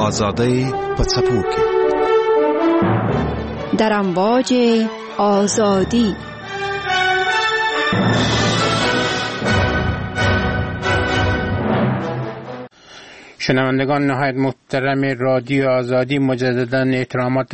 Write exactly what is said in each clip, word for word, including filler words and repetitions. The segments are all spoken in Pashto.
آزادی په څپو کې در امواج آزادی. شنوندگان نهایت محترم رادیو آزادی، مجددا احترامات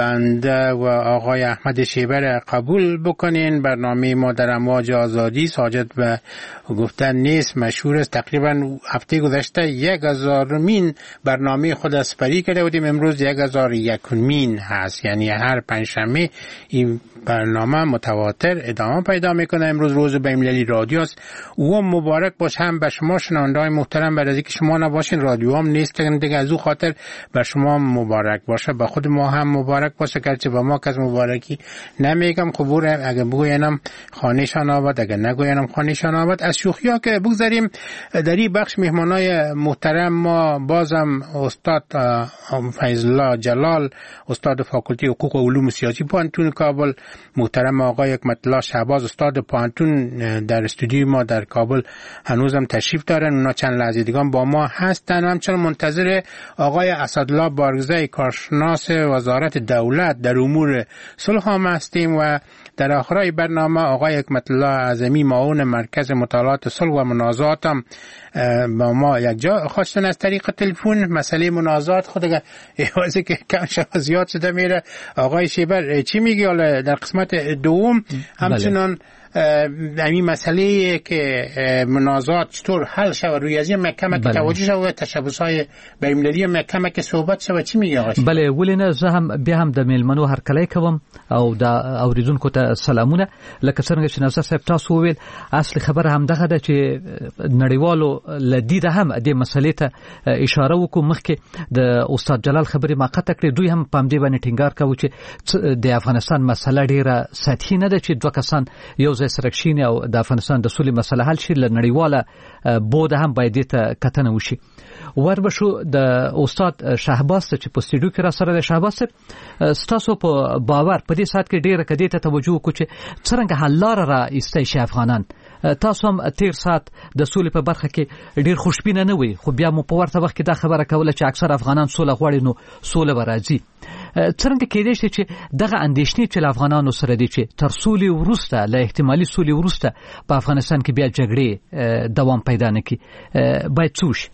بنده و آقای احمد شیبر قبول بکنین. برنامه ما در امواج آزادی ساجد به گفتن نیست، مشهور است. تقریبا هفته گذشته یک هزارمین برنامه خود اسپری کرده بودیم، امروز یک هزار یکمین هست، یعنی هر پنجشنبه این برنامه متواتر ادامه پیدا میکنه. امروز روز بین‌المللی رادیو است. او مبارک باشه هم به شما شنونده‌های محترم، بعد از اینکه شما نباشین رادیو هم نیست دیگه، از او خاطر به شما مبارک باشه، به خود ما هم مبارک باشه، گرچه به ما کس مبارکی نمیگم. خبوره اگه بگوینم خانه‌شان آباد، اگه نگوینم خانه‌شان آباد. از شوخی‌ها که بگذاریم، در این بخش مهمانای محترم ما بازم استاد فیض‌الله جلال، استاد فاکولته حقوق و علوم سیاسی پانتون کابل، محترم آقای حکمت الله شهباز استاد پانتون در استودیو ما در کابل هنوزم تشریف دارن. اونا چند لحظه دیگه با ما هستن. همچنان منتظر آقای اسدالله بارگزی، کارشناس وزارت دولت در امور صلح هم هستیم. و در آخرای برنامه آقای حکمت الله اعظمی، معاون مرکز مطالعات صلح و منازعات هم با ما یک جا خواستن از طریق تلفن. مسئله منازعات خود احوازه که کم شد زیاد شده میره. آقای شیبر چی میگی حالا در قسمت دوم؟ همچنان این مسئله که منازعات چطور حل شود، روی از این محکمه که توجه شود، تشبث‌های بین‌المللی محکمه که صحبت شود، چی میگی آقای؟ بله، ولینه زه هم بیا هم د میلمنو هرکلی کوم او د اوریدونکو ته سلامونه. لکه څنګه چې نظر صاحب تاسو وویل، اصلي خبره هم دغه ده چې نړیوالو لدیده هم د مسلې ته اشاره وکړو. مخکې د استاد جلال خبرې ما قطع کړې، دوی هم په همدې باندې ټینګار کوي چې د افغانستان مسله ډیره سطحي نه ده، چې دوه کسان یو ځای سره کښیني او د افغانستان د سولې مسله حل شي. له نړیواله بوده هم باید دې ته کتنه وشي. وربشو د استاد شهباز چې په استودیو کې را سره د شهباز ستاسو په باور په دې سات کې ډیره کدی ته توجه وکړو چې څنګه حل لاره را ایستای شي افغانان. تاسو هم تیر سات د سولې په برخه کې ډیر خوشبینه نه وي، خو بیا مو په ورته وخت کې دا خبره کوله چې اکثر افغانان سوله غواړي، نو سوله به راځي. څنګه کېدای شي چې دغه اندېښنې چې افغانانو سره دي چې تر سولې وروسته، له احتمالي سولې وروسته په افغانستان کې بیا جګړې دوام پیدا نه کړي، باید څه وشي؟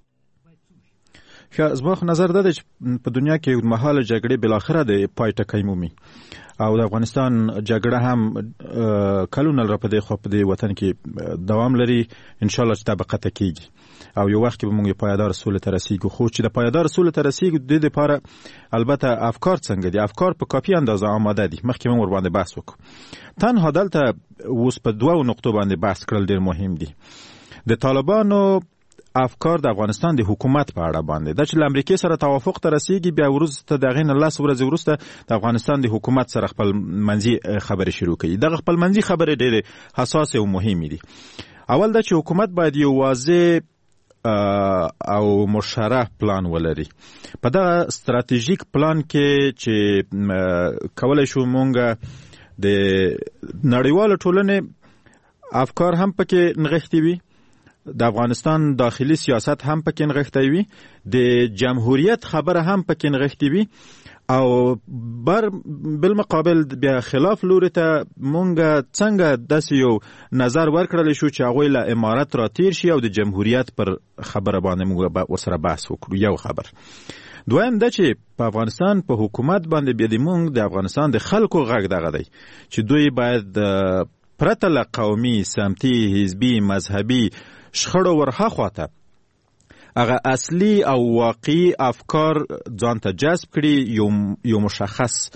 ښه، زما خو نظر ده چې په دنیا کې اوږدمهاله جګړې بالاخره د پای ټکی مومي، او د افغانستان جګړه هم کلونه را په دې خوا په دې وطن کې دوام لري. انشاءالله چې دا به قطع کېږي او یو وخت کې به موږ پایدار سولې ته رسیږو. خو چې د پایدار سولې ته رسیږو د دې لپاره البته افکار څنګه دي؟ افکار په کافي اندازه آماده دي. مخکې موږ ور باندې بحث وکړو. تنها دلته اوس په دوه نقطو باندې بحث کړل ډېر مهم دي. د طالبانو افکار د افغانستان د حکومت په اړه باندې دا چې له امریکا سره توافق ته رسیږي، بیا وروسته دغه نه لس ورځې وروسته د افغانستان د حکومت سره خپل منځي خبرې شروع کړي. دغه خپل منځي خبرې ډېرې حساسه او مهمې دي. اول دا چې حکومت باید یو واضح او مشرح پلان ولري. په دغه ستراتیژیک پلان کې چې کولای شو مونږ د نړیوال ټولنې افکار هم پکې نغښتي وي، د افغانستان داخلي سیاست هم پکې نغښتی وي، د جمهوریت خبره هم پکې نغښتي وي، او بر بالمقابل بیا خلاف لوري ته مونږ څنګه داسې یو نظر ورکړل شو چې هغوی له امارت را تیر شي او د جمهوریت پر خبره باندې مونږ ورسره بحث وکړو. یو خبر. دویم دا چې په افغانستان په حکومت باندې بیا د مونږ د افغانستان د خلکو غږ دغه دی چې دوی باید پرته له قومي، سمتي، حزبي، مذهبي شخړو ورهاخوا ته هغه اصلي او واقعي افکار ځان ته جذب کړي. یو یو مشخص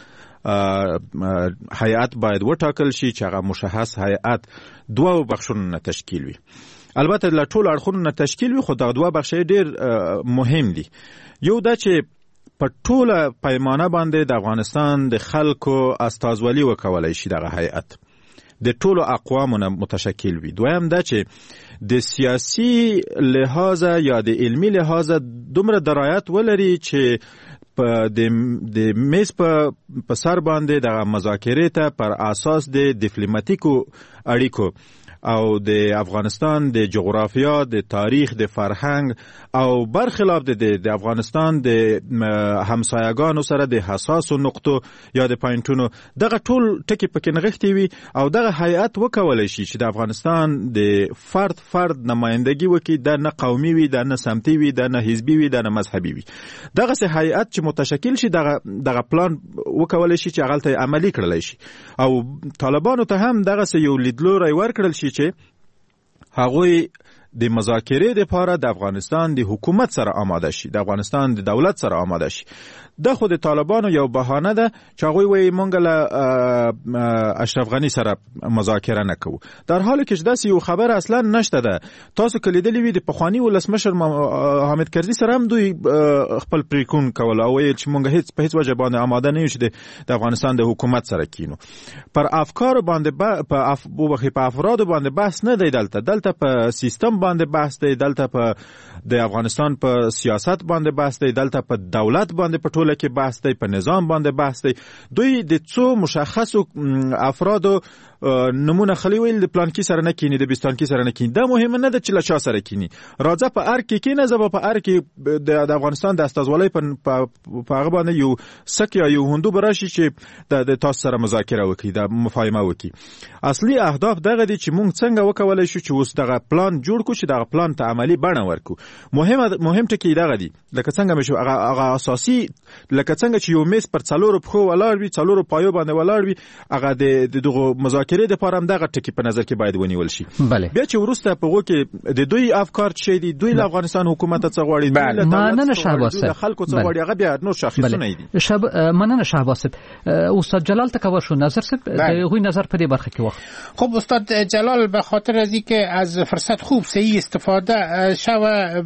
هیئت باید وټاکل شي چې هغه مشخص هیئت دوه بخشونه نه تشکیل وي. البته له ټولو اړخونو نه تشکیل وي، خو دغه دوه بخشې ډېر مهم دي. یو دا چې په ټوله پیمانه باندې د افغانستان د خلکو استازولي وکولای شي دغه هیئت، د ټولو اقوامو نه متشکل وي. دویم دا چې د سیاسي لحاظه یا د علمي لحاظه دومره درایت ولري چې په د میز په سر باندې د مذاکرې ته پر اساس د ډیپلوماټیکو اړیکو او د افغانستان د جغرافیا، د تاریخ، د فرهنګ او برخلاف د د افغانستان د همسایگانو سره د حساسو نقطو یا د پاینټونو دغه ټول ټکی پکې نغښتي وي او دغه هیئت وکولای شي چې د افغانستان د فرد فرد نمائندګي وکړي، د نه قومي وي، د نه سمتي وي، د نه حزبي وي، د نه مذهبي وي. دغه سه هیئت چې متشکل شي دغه دغه پلان وکولای شي چې هغه ته عملی کړل شي او طالبانو ته هم دغه سه یو لیدلوري ورکړل شي چې هغوی د مذاکرې لپاره د افغانستان د حکومت سره آماده شي، د افغانستان د دولت سره آماده شي. د خود طالبانو یو بهانه ده چې هغوی وایي مونږ له اشرف غنی سره مذاکره نه کوو، در حالی که داسې یو خبر اصلا نشته ده. تاسو که لیدلی وي د پخواني ولسمشر حامد کرزي سره هم دوی خپل پریکون کول او ویل چې مونږ هیڅ په هیڅ وجه باندې آماده نه یو چې د افغانستان د حکومت سره کینو. پر افکار باندې په اف په افراد باندې بحث نه دی، دلته دلته په سیستم باندې بحث دی، دلته په د افغانستان په سیاست باندې بحث دی، دلته په دولت باندې په ټوله کې بحث دی، په نظام باندې بحث دی. دوی د څو مشخصو افرادو نمونه خلی ویل د پلان کې سره نه کینی، د بیستان کې سره نه کینی. دا مهم نه ده چې له چا سره کینی. راځه په ار کې کینه، زه په ار کې د افغانستان د استازولۍ په په هغه باندې یو سک یا یو هندو براشي چې د تاسو سره مذاکره وکړي، د مفاهمه وکړي. اصلي اهداف دغه دي چې موږ څنګه وکولای شو چې اوس دغه پلان جوړ کړو چې دغه پلان ته عملی بڼه ورکړو. مهم مهم ټکی دغه دي لکه څنګه مشو هغه هغه اساسي لکه څنګه چې یو میز پر څلورو پښو ولاړ وي، څلورو پایو باندې ولاړ وي، هغه د دغه مذاکرې د لپاره هم دغه ټکی په نظر کې باید ونیول شي. بیا چې ورسته په وګه کې د دوی افکار چې دي، دوی له افغانستان حکومت څخه غواړي، دوی له مننه شهباز صاحب، خلکو څخه غواړي، هغه بیا نور شاخصونه دي. شب مننه شهباز صاحب. استاد جلال تکور شو نظر صاحب دغه نظر په دې برخه کې وخت. خب استاد جلال به خاطر از اینکه از فرصت خوب صحیح استفاده شوه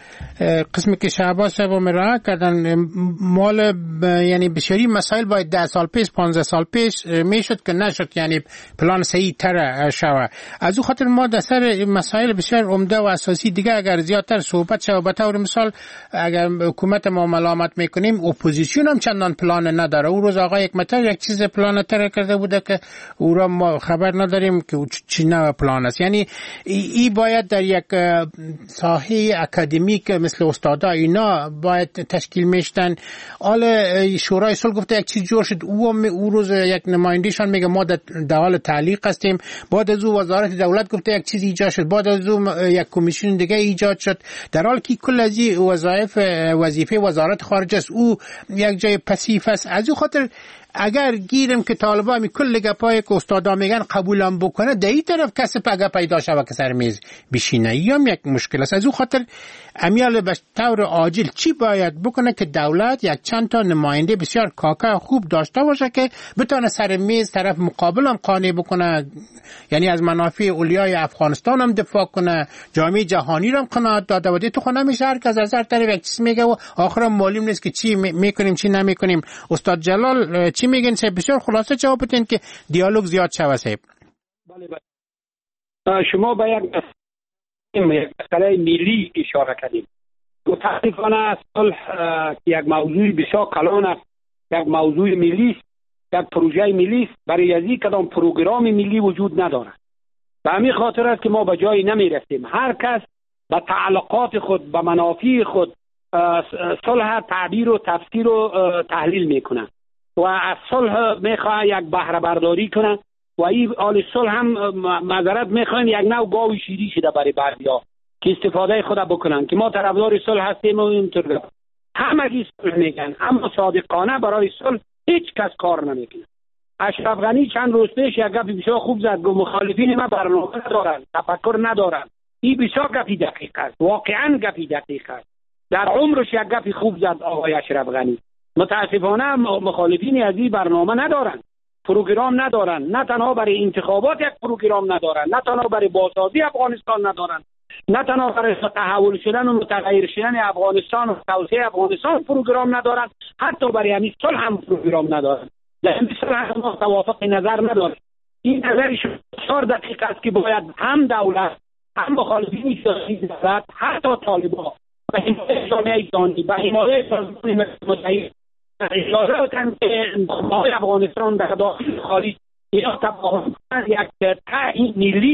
قسمی که شهباز صاحب مراجعه کردن مال ب... یعنی بسیاری مسائل باید ده سال پیش پانزده سال پیش میشد که نشد، یعنی پلان صحیح تر شوه. از او خاطر ما در سر مسائل بسیار عمده و اساسی دیگه اگر زیادتر صحبت شوه، به طور مثال اگر حکومت ما ملامت میکنیم اپوزیسیون هم چندان پلان نداره. اون روز آقای حکمتیار یک چیز پلان تر کرده بوده که او را ما خبر نداریم که چی نوع پلان است. یعنی ای, ای باید در یک ساحه اکادمیک مثل استادا اینا باید تشکیل میشتن. حالا شورای صلح گفته یک چیز جور شد، او او روز یک نمایندهشان میگه ما در حال تعلیق هستیم. بعد از او وزارت دولت گفته یک چیز ایجاد شد، بعد از او یک کمیسیون دیگه ایجاد شد، در حالی که کل از این وظایف وظیفه وزارت خارجه است، او یک جای پسیف است. از او خاطر اگر گیرم که طالبا می کل گپای که استادا میگن قبولم بکنه، در این طرف کسی پگه پیدا شوه که سر میز بشینه، یا یک مشکل است. از او خاطر امیال به طور عاجل چی باید بکنه که دولت یک چند تا نماینده بسیار کاکا خوب داشته باشه که بتونه سر میز طرف مقابل هم قانع بکنه، یعنی از منافع اولیای افغانستان هم دفاع کنه، جامعه جهانی رو هم قناعت داده و تو خود نمیشه هر کس از هر طرف یک چیز میگه و آخرام معلوم نیست که چی میکنیم چی نمیکنیم. استاد جلال چی میگن صاحب؟ بسیار خلاصه جواب بدین که دیالوگ زیاد شوه صاحب. بله بله. شما به یک مسئله ملی اشاره کردیم. متاسفانه صلح که یک موضوع بسیار کلان است، یک موضوع ملی است، یک پروژه ملی است، برای از این کدام پروگرام ملی وجود ندارد. به همین خاطر است که ما به جایی نمیرسیم. هر کس به تعلقات خود، به منافع خود صلح تعبیر و تفسیر و تحلیل میکنه و از صلح میخواه یک بهره برداری کنه و این آل صلح هم معذرت میخوایم یک نوع گاوی شیری شده برای بعضیا که استفاده خود بکنن که ما طرفدار صلح هستیم و اینطور. همگی صلح میگن اما صادقانه برای صلح هیچ کس کار نمیکنه. اشرف غنی چند روز پیش یک گپی بسیار خوب زد، گفت مخالفین ما برنامه ندارن، تفکر ندارن. این بسیار گپی دقیق است، واقعا گپی دقیق است. در عمرش یک گپی خوب زد آقای اشرف غنی. متاسفانه مخالفین از این برنامه ندارن، پروگرام ندارن، نه تنها برای انتخابات یک پروگرام ندارن، نه تنها برای بازسازی افغانستان ندارن، نه تنها برای تحول شدن و متغیر شدن افغانستان و توسعه افغانستان پروگرام ندارن، حتی برای همین صلح هم پروگرام ندارن. در این صلح ما توافق نظر نداریم. این نظرش بسیار دقیق است که باید هم دولت، هم مخالفین سیاسی دولت، حتی طالبان به حمایت جامعه جهانی، به حمایت سازمان متحد اجازه بدن که انتخابات افغانستان در داخل خارج اینا تفاهم کنند، یک تعیین ملی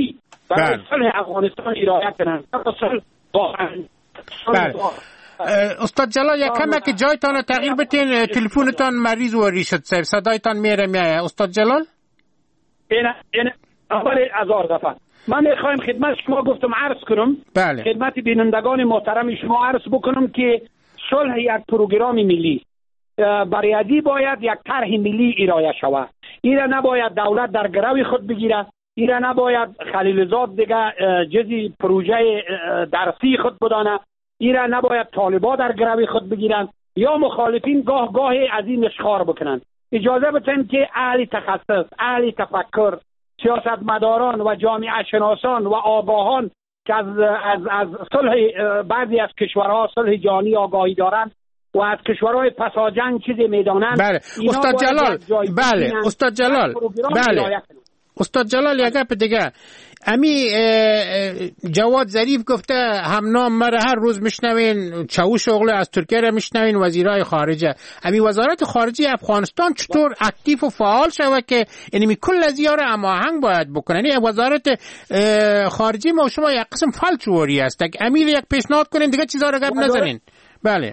برای صلح افغانستان ارائه کنند. صلح واقعا بله. استاد جلال یک کمه که جایتان تغییر بتین، تلفنتان مریض و ریشت صاحب صدایتان میره میایه. استاد جلال این این اول هزار دفعه من میخوایم خدمت شما گفتم عرض کنم. بله. خدمت بینندگان محترم شما عرض بکنم که صلح یک پروگرام ملی برای ازی باید یک طرح ملی ارائه شود. این نباید دولت در گروی خود بگیره، این نباید خلیلزاد دیگه جزی پروژه درسی خود بدانه، این نباید طالبا در گروی خود بگیرن یا مخالفین گاه گاه از این اشخار بکنن. اجازه بدن که اهل تخصص، اهل تفکر، سیاستمداران و جامعه شناسان و آگاهان که از از از صلح بعضی از کشورها صلح جهانی آگاهی دارند و از کشورهای پساجنگ چیزی میدانند. بله استاد جلال، بله استاد جلال، بله استاد جلال یک گپ دیگه. امی جواد ظریف گفته همنام مره هر روز میشنوین، چاوش اغله از ترکیه را میشنوین، وزیرای خارجه. امی وزارت خارجه افغانستان چطور اکتیو و فعال شوه که اینمی کل از یاره هماهنگ باید بکنن؟ یعنی وزارت خارجه ما شما یک قسم فلچوری است، امی یک پیشنهاد کنین دیگه چیزا را گپ نزنین. بله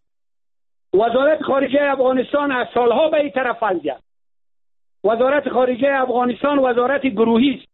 وزارت خارجه افغانستان از سالها به این طرف فلجه. وزارت خارجه افغانستان وزارت گروهی است.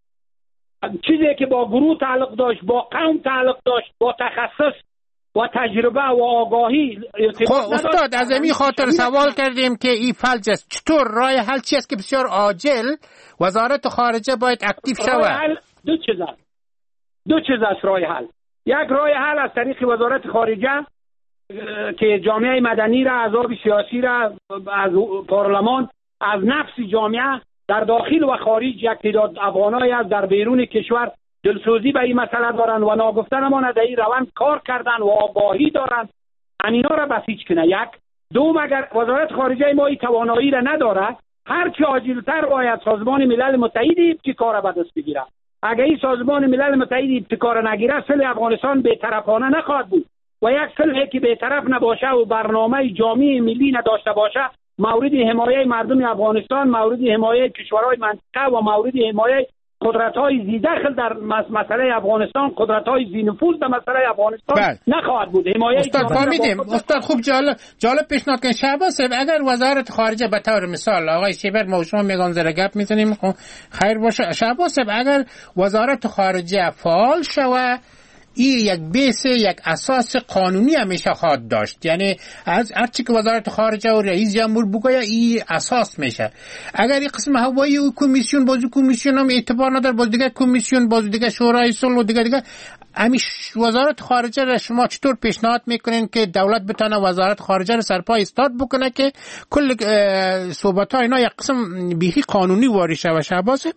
چیزی که با گروه تعلق داشت، با قوم تعلق داشت، با تخصص و تجربه و آگاهی. خب استاد از این خاطر سوال کردیم که این فلج است. چطور راه حل چی است که بسیار عاجل وزارت خارجه باید اکتیو شود؟ دو چیز است. دو چیز است راه حل. یک راه حل از طریق وزارت خارجه که جامعه مدنی را، احزاب سیاسی را از پارلمان، از نفس جامعه در داخل و خارج یک تعداد افغانایی از در بیرون کشور دلسوزی به این مسئله دارند و ناگفته نماند در این روند کار کردن و آگاهی دارند، امینا را بسیج کنه. یک دوم، اگر وزارت خارجه ما این توانایی را نداره، هر چه عاجلتر باید سازمان ملل متحد ابتکار به دست بگیره. اگر این سازمان ملل متحد ابتکار نگیره، صلح افغانستان بی‌طرفانه نخواهد بود و یک صلحی که بی‌طرف نباشه و برنامه جامع ملی نداشته باشه، مورد حمایه مردم افغانستان، مورد حمایه کشورهای منطقه و مورد حمایه قدرت‌های ذی‌دخل در مسئله افغانستان، قدرت‌های ذی‌نفوذ در مسئله افغانستان بل. نخواهد بود. حمایه استاد فهمیدیم. استاد خوب جالب جالب پیشنهاد کردن. شهباز صاحب، اگر وزارت خارجه به طور مثال آقای شیبر ما شما میگن زره گپ میزنیم خیر باشه. شهباز صاحب اگر وزارت خارجه فعال شوه، این یک بیس، یک اساس قانونی همیشه خواهد داشت. یعنی از هر چی که وزارت خارجه و رئیس جمهور بگه این اساس میشه. اگر این قسم هوایی و کمیسیون بازو کمیسیون هم اعتبار نداره، باز دیگه کمیسیون، باز دیگه شورای صلح و دیگه دیگه همیش وزارت خارجه را شما چطور پیشنهاد میکنین که دولت بتونه وزارت خارجه را سرپا ایستاد بکنه که کل صحبت ها اینا یک قسم بیخی قانونی واری شوه؟ شهباز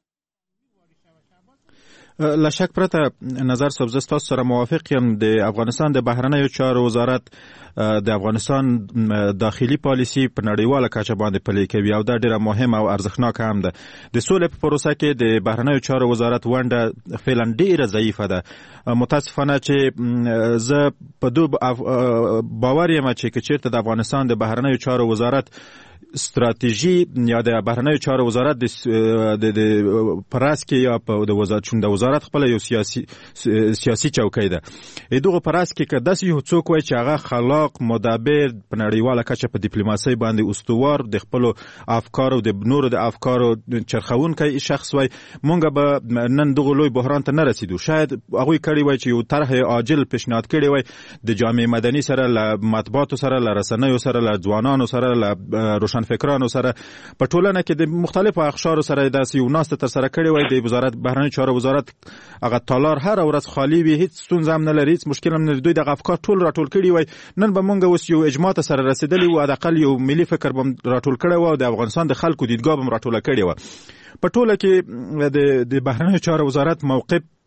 لشک پرته نظر صاحب تاسو سره موافق یم. د افغانستان د بهرنیو چارو وزارت د افغانستان داخلي پالیسی په نړیواله کچه باندې پلي کوي او دا ډیره مهمه او ارزښتناکه هم ده. د سولې په پروسه کې د بهرنیو چارو وزارت ونډه فعلا ډیره ضعیفه ده. متاسفانه چې زه په دو باور یم چې که چیرته د افغانستان د بهرنیو چارو وزارت استراتیژي یا د بهرنیو چارو وزارت د د پراس کې یا په د وزارت چون د وزارت خپل یو سیاسي سیاسي چوکۍ ده. دغه پراس کې که داسې یو څوک وای چې هغه خلاق، مدبر، په نړیواله کچه په ډیپلوماسۍ باندې استوار، د خپل افکارو د نورو د افکارو چرخونکی شخص وای، مونږ به نن دغه لوی بحران ته نه رسیدو. شاید هغه کړي وای چې یو طرح عاجل پیشنهاد کړي وای د جامعه مدني سره، له مطبوعاتو سره، له رسنیو سره، له ځوانانو سره، له روشن فکرانو سره، په ټولنه کې د مختلفو اقشارو سره داسې یو ناسته تر سره کړي وای. د وزارت بهرنیو چارو وزارت هغه تالار هر ورځ خالی وي، هیڅ ستونزه هم نه لري، هیڅ مشکل هم نه لري. دوی د افکار ټول راټول کړي وای. نن به مونږ اوس یو اجماع ته سره رسیدلی و، حداقل یو ملي فکر به راټول کړی و او د افغانستان د خلکو دیدګاه به راټول کړی و. په ټوله کې د د بهرنیو چارو وزارت موقف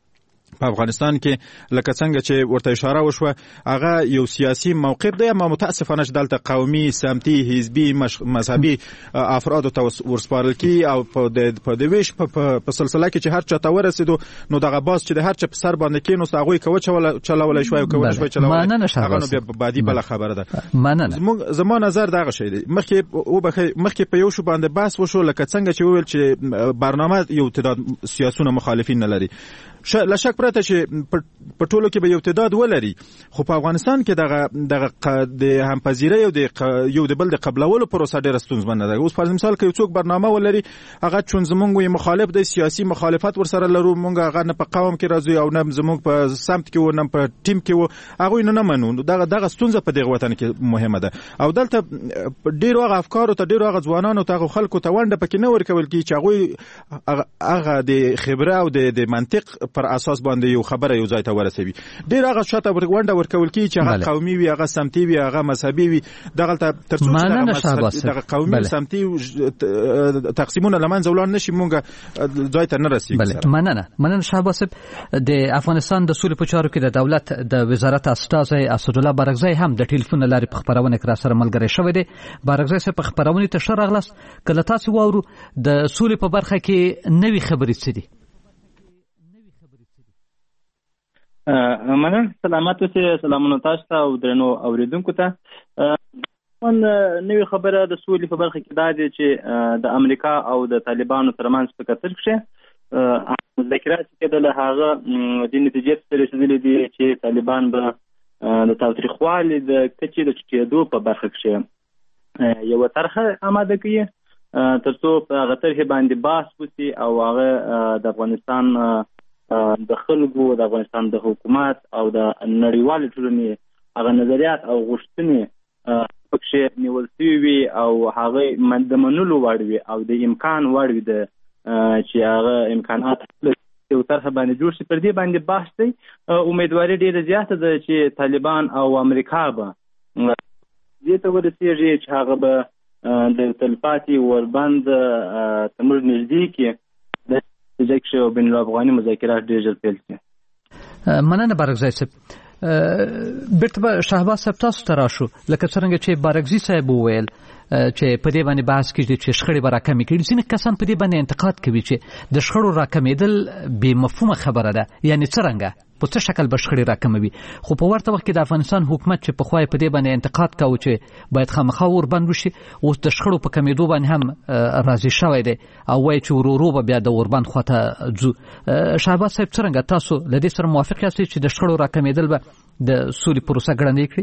په افغانستان کې لکه څنګه چې ورته اشاره وشوه هغه یو سیاسي موقف دی، اما متاسفانه چې دلته قومي، سمتي، حزبي، مذهبي افرادو ته ورسپارل کی او په د ویش په سلسله کې چې هر چا ته ورسېدو نو دغه باز چې د هر چا په سر باندې کېنوست هغوی کوه چلولی شوی او کولی شوی چلولی هغه نو بیا بعدي بله خبره ده. زما نظر دغه شی دی. مخکې په یو شو باندې بحث وشو لکه څنګه چې وویل چې برنامه یو تعداد سیاسونه مخالفین نه لري. له شک پرته چې په ټولو کې به یو تعداد ولري، خو په افغانستان کې دغه دغه د همپذیرۍ او د یو د بل د قبلولو پروسه ډېره ستونزمنه ده. اوس فرض مثال که یو څوک برنامه ولري هغه چون زمونږ وي مخالف دی، سیاسي مخالفت ورسره لرو، مونږ هغه نه په قوم کې راځو او نه زمونږ په سمت کې و نه په ټیم کې و، هغوی نه نه منو. دغه دغه ستونزه په دغه وطن کې مهمه ده او دلته ډېرو هغه افکارو ته ډېرو هغه ځوانانو ته هغه خلکو ته ونډه پکې نه ورکول کېږي چې هغوی هغه د خبره او د منطق پر اساس باندې یو خبره یو ځای ته ورسوي. ډېر هغه شاته ونډه ورکول کېږي چې هغه قومي وي، هغه سمتي وي، هغه مذهبي وي. دغلته تر څو چې دغه قومي سمتي تقسیمونه له منځه ولاړ نشي مونږ ځای ته نه رسېږو. مننه مننه شهباز صاحب. د افغانستان د سولې په چارو کې د دولت د وزارت استازی اسدالله بارګزی هم د ټلیفون له لارې په خپرونه کې راسره ملګری شوی دی. بارګزی صاحب په خپرونې ته ښه راغلاست. کله تاسو واورو د سولې په برخه کې نوې خبرې څه دي؟ مننه. سلامات اوسئ. سلامونه تاسو ته او درنو اوریدونکو ته. من نوې خبره د سولې په برخه کې دا دی چې د امریکا او د طالبانو ترمنځ په کتر کې مذاکرات کېدل، هغه د نتیجې ته رسېدلي دي چې طالبان به د تاوتریخوالي د کچې د ټیټېدو په برخه کې یوه طرحه اماده کوي تر څو په هغه طرحې باندې بحث وشي او هغه د افغانستان د خلکو، د افغانستان د حکومت او د نړیوالې ټولنې هغه نظریات او غوښتنې پکې نیول شوي وي او هغه د منلو وړ وي او د امکان وړ وي د چې هغه امکانات یو طرحه باندې جوړ شي. پر دې باندې بحث دی. امیدواري ډېره زیاته ده چې طالبان او امریکا به دې ته ورسېږي چې هغه به د تلپاتې وربند ته موږ نږدې کړي د جکش او بین الافغاني مذاکرات ډېر ژر پیل کړي. مننه بارګزی صاحب. بیرته به شهباز صاحب تاسو ته راشو. لکه څرنګه چې بارګزی صاحب وویل چې په دې باندې بحث کېږي چې شخړې به راکمې کړي. ځینې کسان په دې باندې انتقاد کوي چې د شخړو راکمېدل بې مفهومه خبره ده، یعنی څرنګه په څه شکل به شخړې راکموي. خو په ورته وخت کې د افغانستان حکومت چې پخوا په دې باندې انتقاد کاوه چې باید خامخا وربند وشي، اوس د شخړو په کمېدو باندې هم راضي شوی دی او وایي چې ورو ورو به بیا د وربند خواته ځو. شهباز صاحب څرنګه تاسو له دې سره موافق یاست چې د شخړو راکمېدل به د سولې پروسه ګړندۍ کړي؟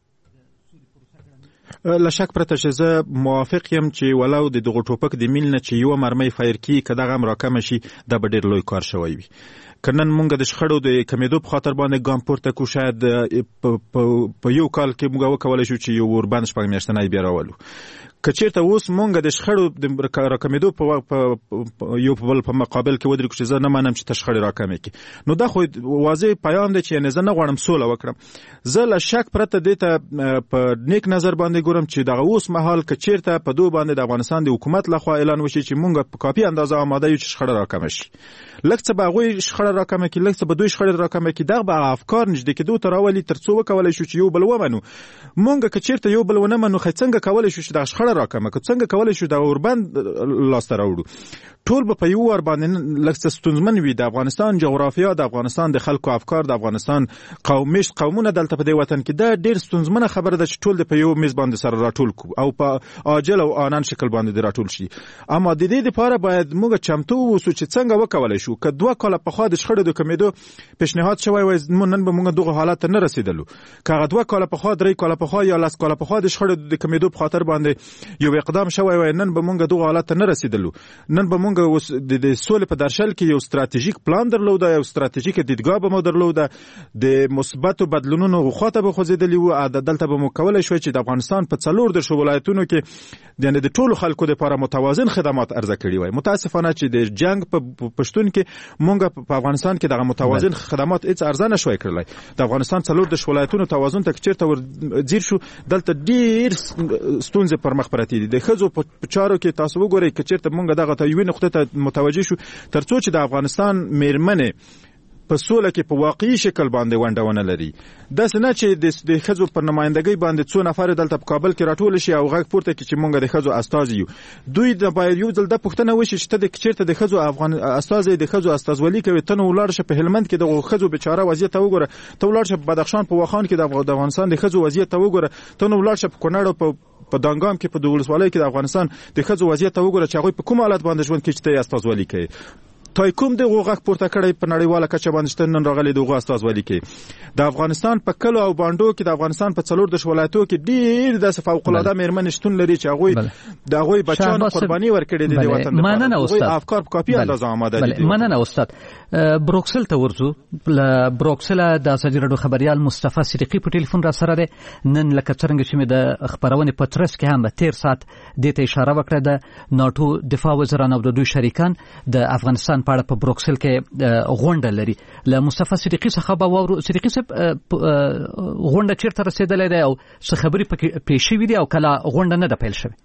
له شک پرته چې زه موافق یم چې ولو د دغه ټوپک د میل نه چې یوه مرمۍ فایر کړي که دغه هم راکمه شي دا به ډېر لوی کار شوی وي. که نن مونږ د شخړو د کمېدو په خاطر باندې ګام پورته کړو، شاید په یو کال کې مونږ وکولی شو چې یو وربند شپږ میاشتنی بیا راولو. که چېرته اوس مونږ د شخړو د راکمېدو په یو په بل په مقابل کې ودرېږو چې زه نه منم چې ته شخړې راکمې کړي، نو دا خو واضح پیغام دی چې یعنې زه نه غواړم سوله وکړم. زه له شک پرته دې ته په نیک نظر باندې ګورم چې دغه اوس مهال که چېرته په دو باندې د افغانستان د حکومت لخوا اعلان وشي چې مونږ په کافي اندازه آماده یو چې شخړه راکمه شي، لږ څه به هغوی شخړه راکمه کړي، لږ څه به دوی شخړې راکمه کړي، دغه به افکار نږدې کېدو ته راولي تر څو وکولی شو چې یو بل ومنو. مونږ که چېرته یو بل ونه منو، خو څنګه کولی شو چې دغه شخړه راکمه کړو، څنګه کولی شو دغه وربند لاسته راوړو. ټول به په یو وار باندې لږ څه ستونزمن وي. د افغانستان جغرافیا، د افغانستان د خلکو افکار، د افغانستان قومیش قومونه دلته په دې وطن کې دا ډېر ستونزمنه خبره ده چې ټول د په یو میز باندې سره راټول کړو او په عاجل او آنن شکل باندې د راټول شي. اما د دې لپاره باید موږ چمتو اوسو چې څنګه وکولی شو. که دوه کاله پخوا د شخړو د کمېدو پیشنهاد شوی وای، نن به موږ دغه حالت ته نه رسېدلو. که هغه دوه کاله پخوا، درې کاله پخوا یا لس کاله پخوا د شخړو د کمېدو په خاطر باندې یو اقدام شوی وای، نن به موږ دغه حالت ته نه رسېدلو. نن به موږ اوس د سولې په درشل کې یو ستراتیژیک پلان درلوده، یو ستراتیژیک دیدګاه به مو درلوده، د مثبتو بدلونونو خواته به خوځېدلي وو. دلته به مو کولی شوی چې د افغانستان په څلور دېرشو ولایتونو کې یعنې د ټولو خلکو دپاره متوازن خدمات عرضه کړي وای. متاسفانه چې د جنګ په پشتون کې مونږ په افغانستان کې دغه متوازن خدمات هېڅ عرضه نه شوی کړلی. د افغانستان څلور دېرش ولایتونو توازن ته که چېرته ور ځیر شو، دلته ډېر ستونزې پر مخ پرتې دي. د ښځو په چارو کې تاسو وګورئ، که چېرته مونږ دغه ته یوې نقطې ته متوجه شو، تر څو چې د افغانستان میرمنې په سوله کې په واقعي شکل باندې ونډه ونه لري. داسې نه چې د ښځو پر نمایندګۍ باندې څو نفر دلته په کابل کې راټول شي او غږ پورته کړي چې مونږ د ښځو استازي یو. دوی د باید یو ځل د پوښتنه وشي چې ته د چیرته د ښځو افغان استازي د ښځو استازولي کوي، ته نو ولاړ شه په هلمند کې د ښځو بیچاره وضعیت وګوره، ته ولاړ شه په بدخشان په واخان کې د افغانستان د ښځو وضعیت وګوره، ته نو ولاړ شه په کونړ او په په دانګام کې په دولسوالۍ کې د افغانستان د ښځو وضعیت وګوره چې هغوی په کوم حالت باندې ژوند کوي چې ته یې استازولي کوي. تای کوم د غوغه پورته کړی په نړیواله کچه باندې نن راغلي د غوغه استازولي کې د افغانستان په کلو او باندو کې د افغانستان په څلور د ولایتو کې ډیر د فوق العاده میرمن شتون لري چې هغه د هغه بچانو قرباني ورکړي د وطن لپاره. افکار په کافي اندازه آماده دي. مننه استاد. بروکسل ته ورځو. بروکسل د ازادي راډیو خبريال مصطفی صدیقی په ټلیفون را سره ده. نن لکه څنګه چې مې د خبرونه په ترڅ کې هم تیر سات د ته اشاره وکړه د ناتو دفاع وزیران او د دوی شریکان د افغانستان په اړه په بروکسل کې غونډه لري. له مصطفی صدیقی څخه به وورو. صدیقی صاحب غونډه چیرته رسیدلې ده او څه خبرې پکې پیښ شوې دي او کله غونډه نه ده پیل شوې؟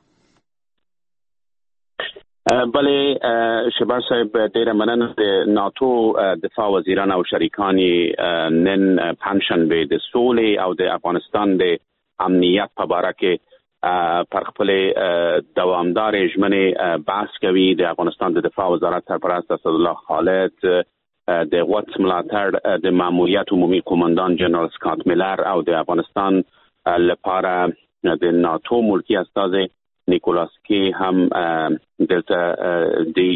بله شباش صاحب ډیره مننه. د ناتو دفاع وزیران او شریکان نن پنجشنبه د سولې او د افغانستان د امنیت په باره کې پر خپل دوامدار ژمنې بحث کوي. د افغانستان د دفاع وزارت سرپرست اسدالله خالد، د قدس ملاتړ د ماموریت عمومي قوماندان جنرال سکات میلر او د افغانستان لپاره د ناتو ملکی استازی نیکولاس کی هم دلته دی.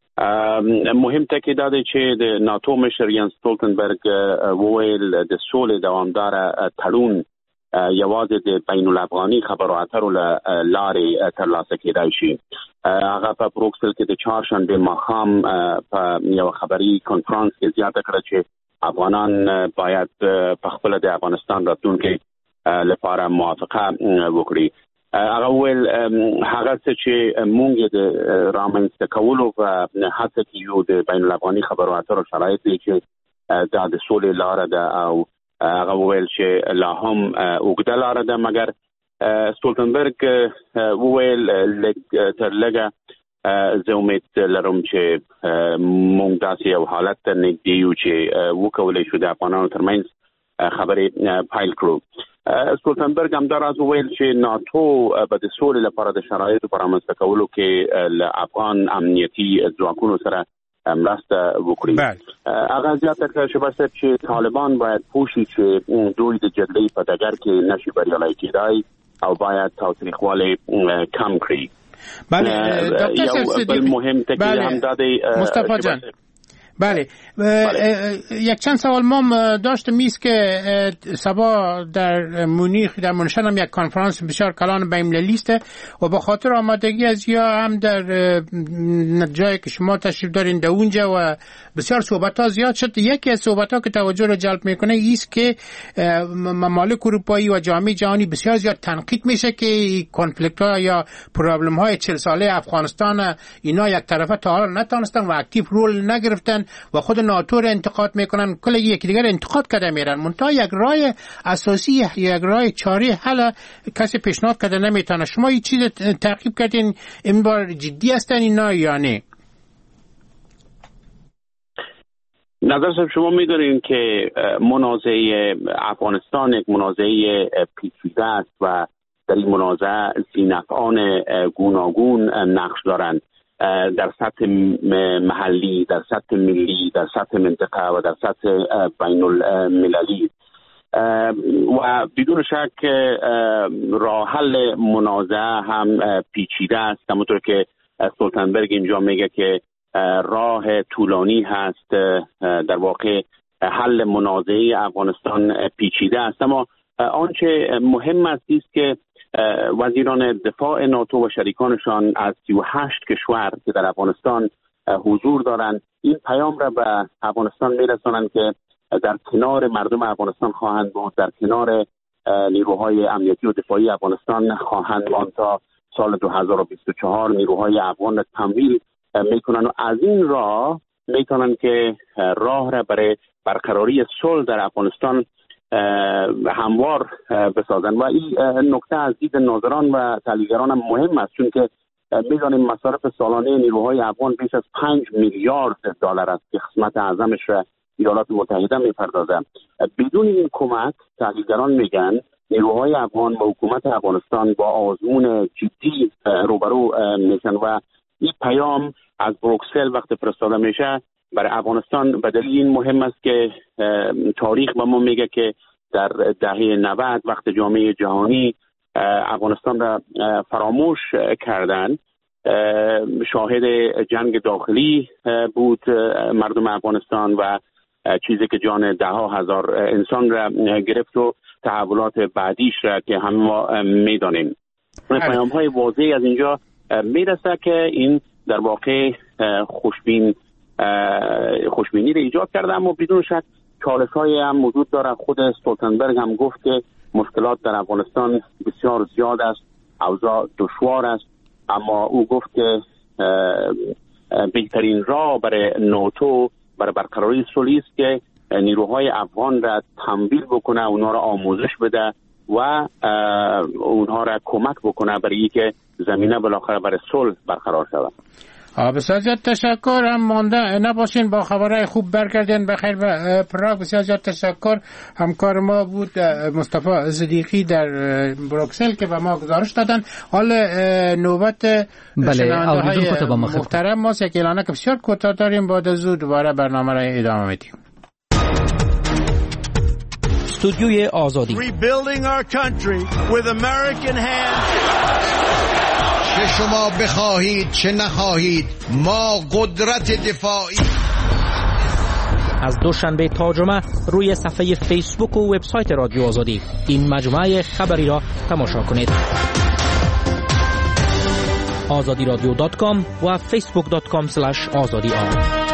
مهم ټکی دا دی چې د ناتو مشر ینس ستولتنبرګ وویل د سولې دوامدار تړون یوازې د بین الافغاني خبرو اترو لارې ترلاسه کېدای شي. هغه په بروکسل کې د چهارشنبه ماښام په یو خبري کنفرانس کې زیاته کړه چې افغانان باید په خپل د افغانستان راتلونکي لپاره موافقه وکړي. هغه ویل هغه څه چې مونږ د رامنځته کولو په هڅه کې یو د بین الافغاني خبرو اترو شرایط دي چې دا د سولې لاره ده او هغه ویل چې لا هم اوږده لاره ده، مګر ستولتنبرګ وویل تر لږه زه امید لرم چې مونږ داسې یو حالت ته نږدې یو چې وکولی شو د افغانانو ترمنځ خبرې پیل کړو. ستولتنبرګ همداراز وویل چې ناتو به د سولې لپاره د شرایطو په رامنځته کولو کې له افغان امنیتي ځواکونو سره مرسته وکړي. هغه زیاته کړه چې بس چې طالبان باید پوه شي چې دوی د جګړې په ډګر کې نشي بریالي کېدای او باید تاوتریخوالی کم کړي. بله دکتر صدیقی مهم تکی هم داده مصطفی جان. بله یک چند سوال ما داشتم ایست که سبا در مونیخ در منشن هم یک کنفرانس بسیار کلان بین‌المللی است و با خاطر آمادگی از یا هم در جایی که شما تشریف دارین در اونجا و بسیار صحبت‌ها زیاد شد. یکی از صحبت‌ها که توجه رو جلب میکنه ایست که ممالک اروپایی و جامعه جهانی بسیار زیاد تنقید میشه که کنفلیکت‌ها یا پرابلم‌های چهل ساله افغانستان اینا یک طرفه تا حالا نتونستن و اکتیو رول نگرفتن و خود ناتو را انتقاد میکنن، کل یکی دیگر انتقاد کرده میرن. منتها یک راه اساسی یک راه چاره حل کسی پیشنهاد کرده نمیتونه. شما این چیز تعقیب کردین این بار جدی هستن اینا یا نه؟ نظر صاحب شما میدونین که منازعه افغانستان یک منازعه پیچیده است و در این منازعه ذی‌نفعان گوناگون نقش دارند، در سطح محلی، در سطح ملی، در سطح منطقه و در سطح بین المللی و بدون شک راه حل منازعه هم پیچیده است. همونطور که ستولتنبرگ اینجا میگه که راه طولانی هست، در واقع حل منازعه افغانستان پیچیده است، اما آنچه مهم است است که وزیران دفاع ناتو و شریکانشان از سی و هشت کشور که در افغانستان حضور دارند این پیام را به افغانستان میرسانند که در کنار مردم افغانستان خواهند بود، در کنار نیروهای امنیتی و دفاعی افغانستان خواهند ماند تا سال دو هزار و بیست و چهار. نیروهای افغان را تمویل میکنند و از این راه میتونن که راه را برای برقراری صلح در افغانستان هموار بسازن و این نکته از دید ناظران و تحلیلگران هم مهم است، چون که میدانیم مصارف سالانه نیروهای افغان بیش از پنج میلیارد دلار است که قسمت اعظمش را ایالات متحده میپردازه. بدون این کمک تحلیلگران میگن نیروهای افغان و حکومت افغانستان با آزمون جدی روبرو میشن و این پیام از بروکسل وقتی فرستاده میشه برای افغانستان به دلیل این مهم است که تاریخ به ما میگه که در دهه نود وقت جامعه جهانی افغانستان را فراموش کردن، شاهد جنگ داخلی بود مردم افغانستان و چیزی که جان ده ها هزار انسان را گرفت و تحولات بعدیش را که همه ما میدانیم. پیام های واضحی از اینجا میرسه که این در واقع خوشبین خوشبینی را ایجاد کرده، اما بدون شک چالش های هم موجود داره. خود استولتنبرگ هم گفت که مشکلات در افغانستان بسیار زیاد است، اوضاع دشوار است، اما او گفت که بهترین راه برای ناتو برای برقراری صلح است که نیروهای افغان را تمویل بکنه، اونها را آموزش بده و اونها را کمک بکنه برای اینکه زمینه بالاخره برای صلح برقرار شود. بسیار زیاد تشکر. هم مانده نباشین، با خبرهای خوب برگردین بخیر به پراگ. بسیار زیاد تشکر. همکار ما بود مصطفی صدیقی در بروکسل که به ما گزارش دادن. حال نوبت شنونده های محترم ماست. یک اعلانه که بسیار کوتاه داریم، بعد از او دوباره برنامه را ادامه میدیم. استودیوی آزادی. Rebuilding our country with American hands. چه شما بخواهید چه نخواهید ما قدرت دفاعی. از دوشنبه تا جمعه روی صفحه فیسبوک و وبسایت رادیو آزادی این مجموعه خبری را تماشا کنید. آزادی رادیو دات کام و فیسبوک دات کام اسلش آزادی آن.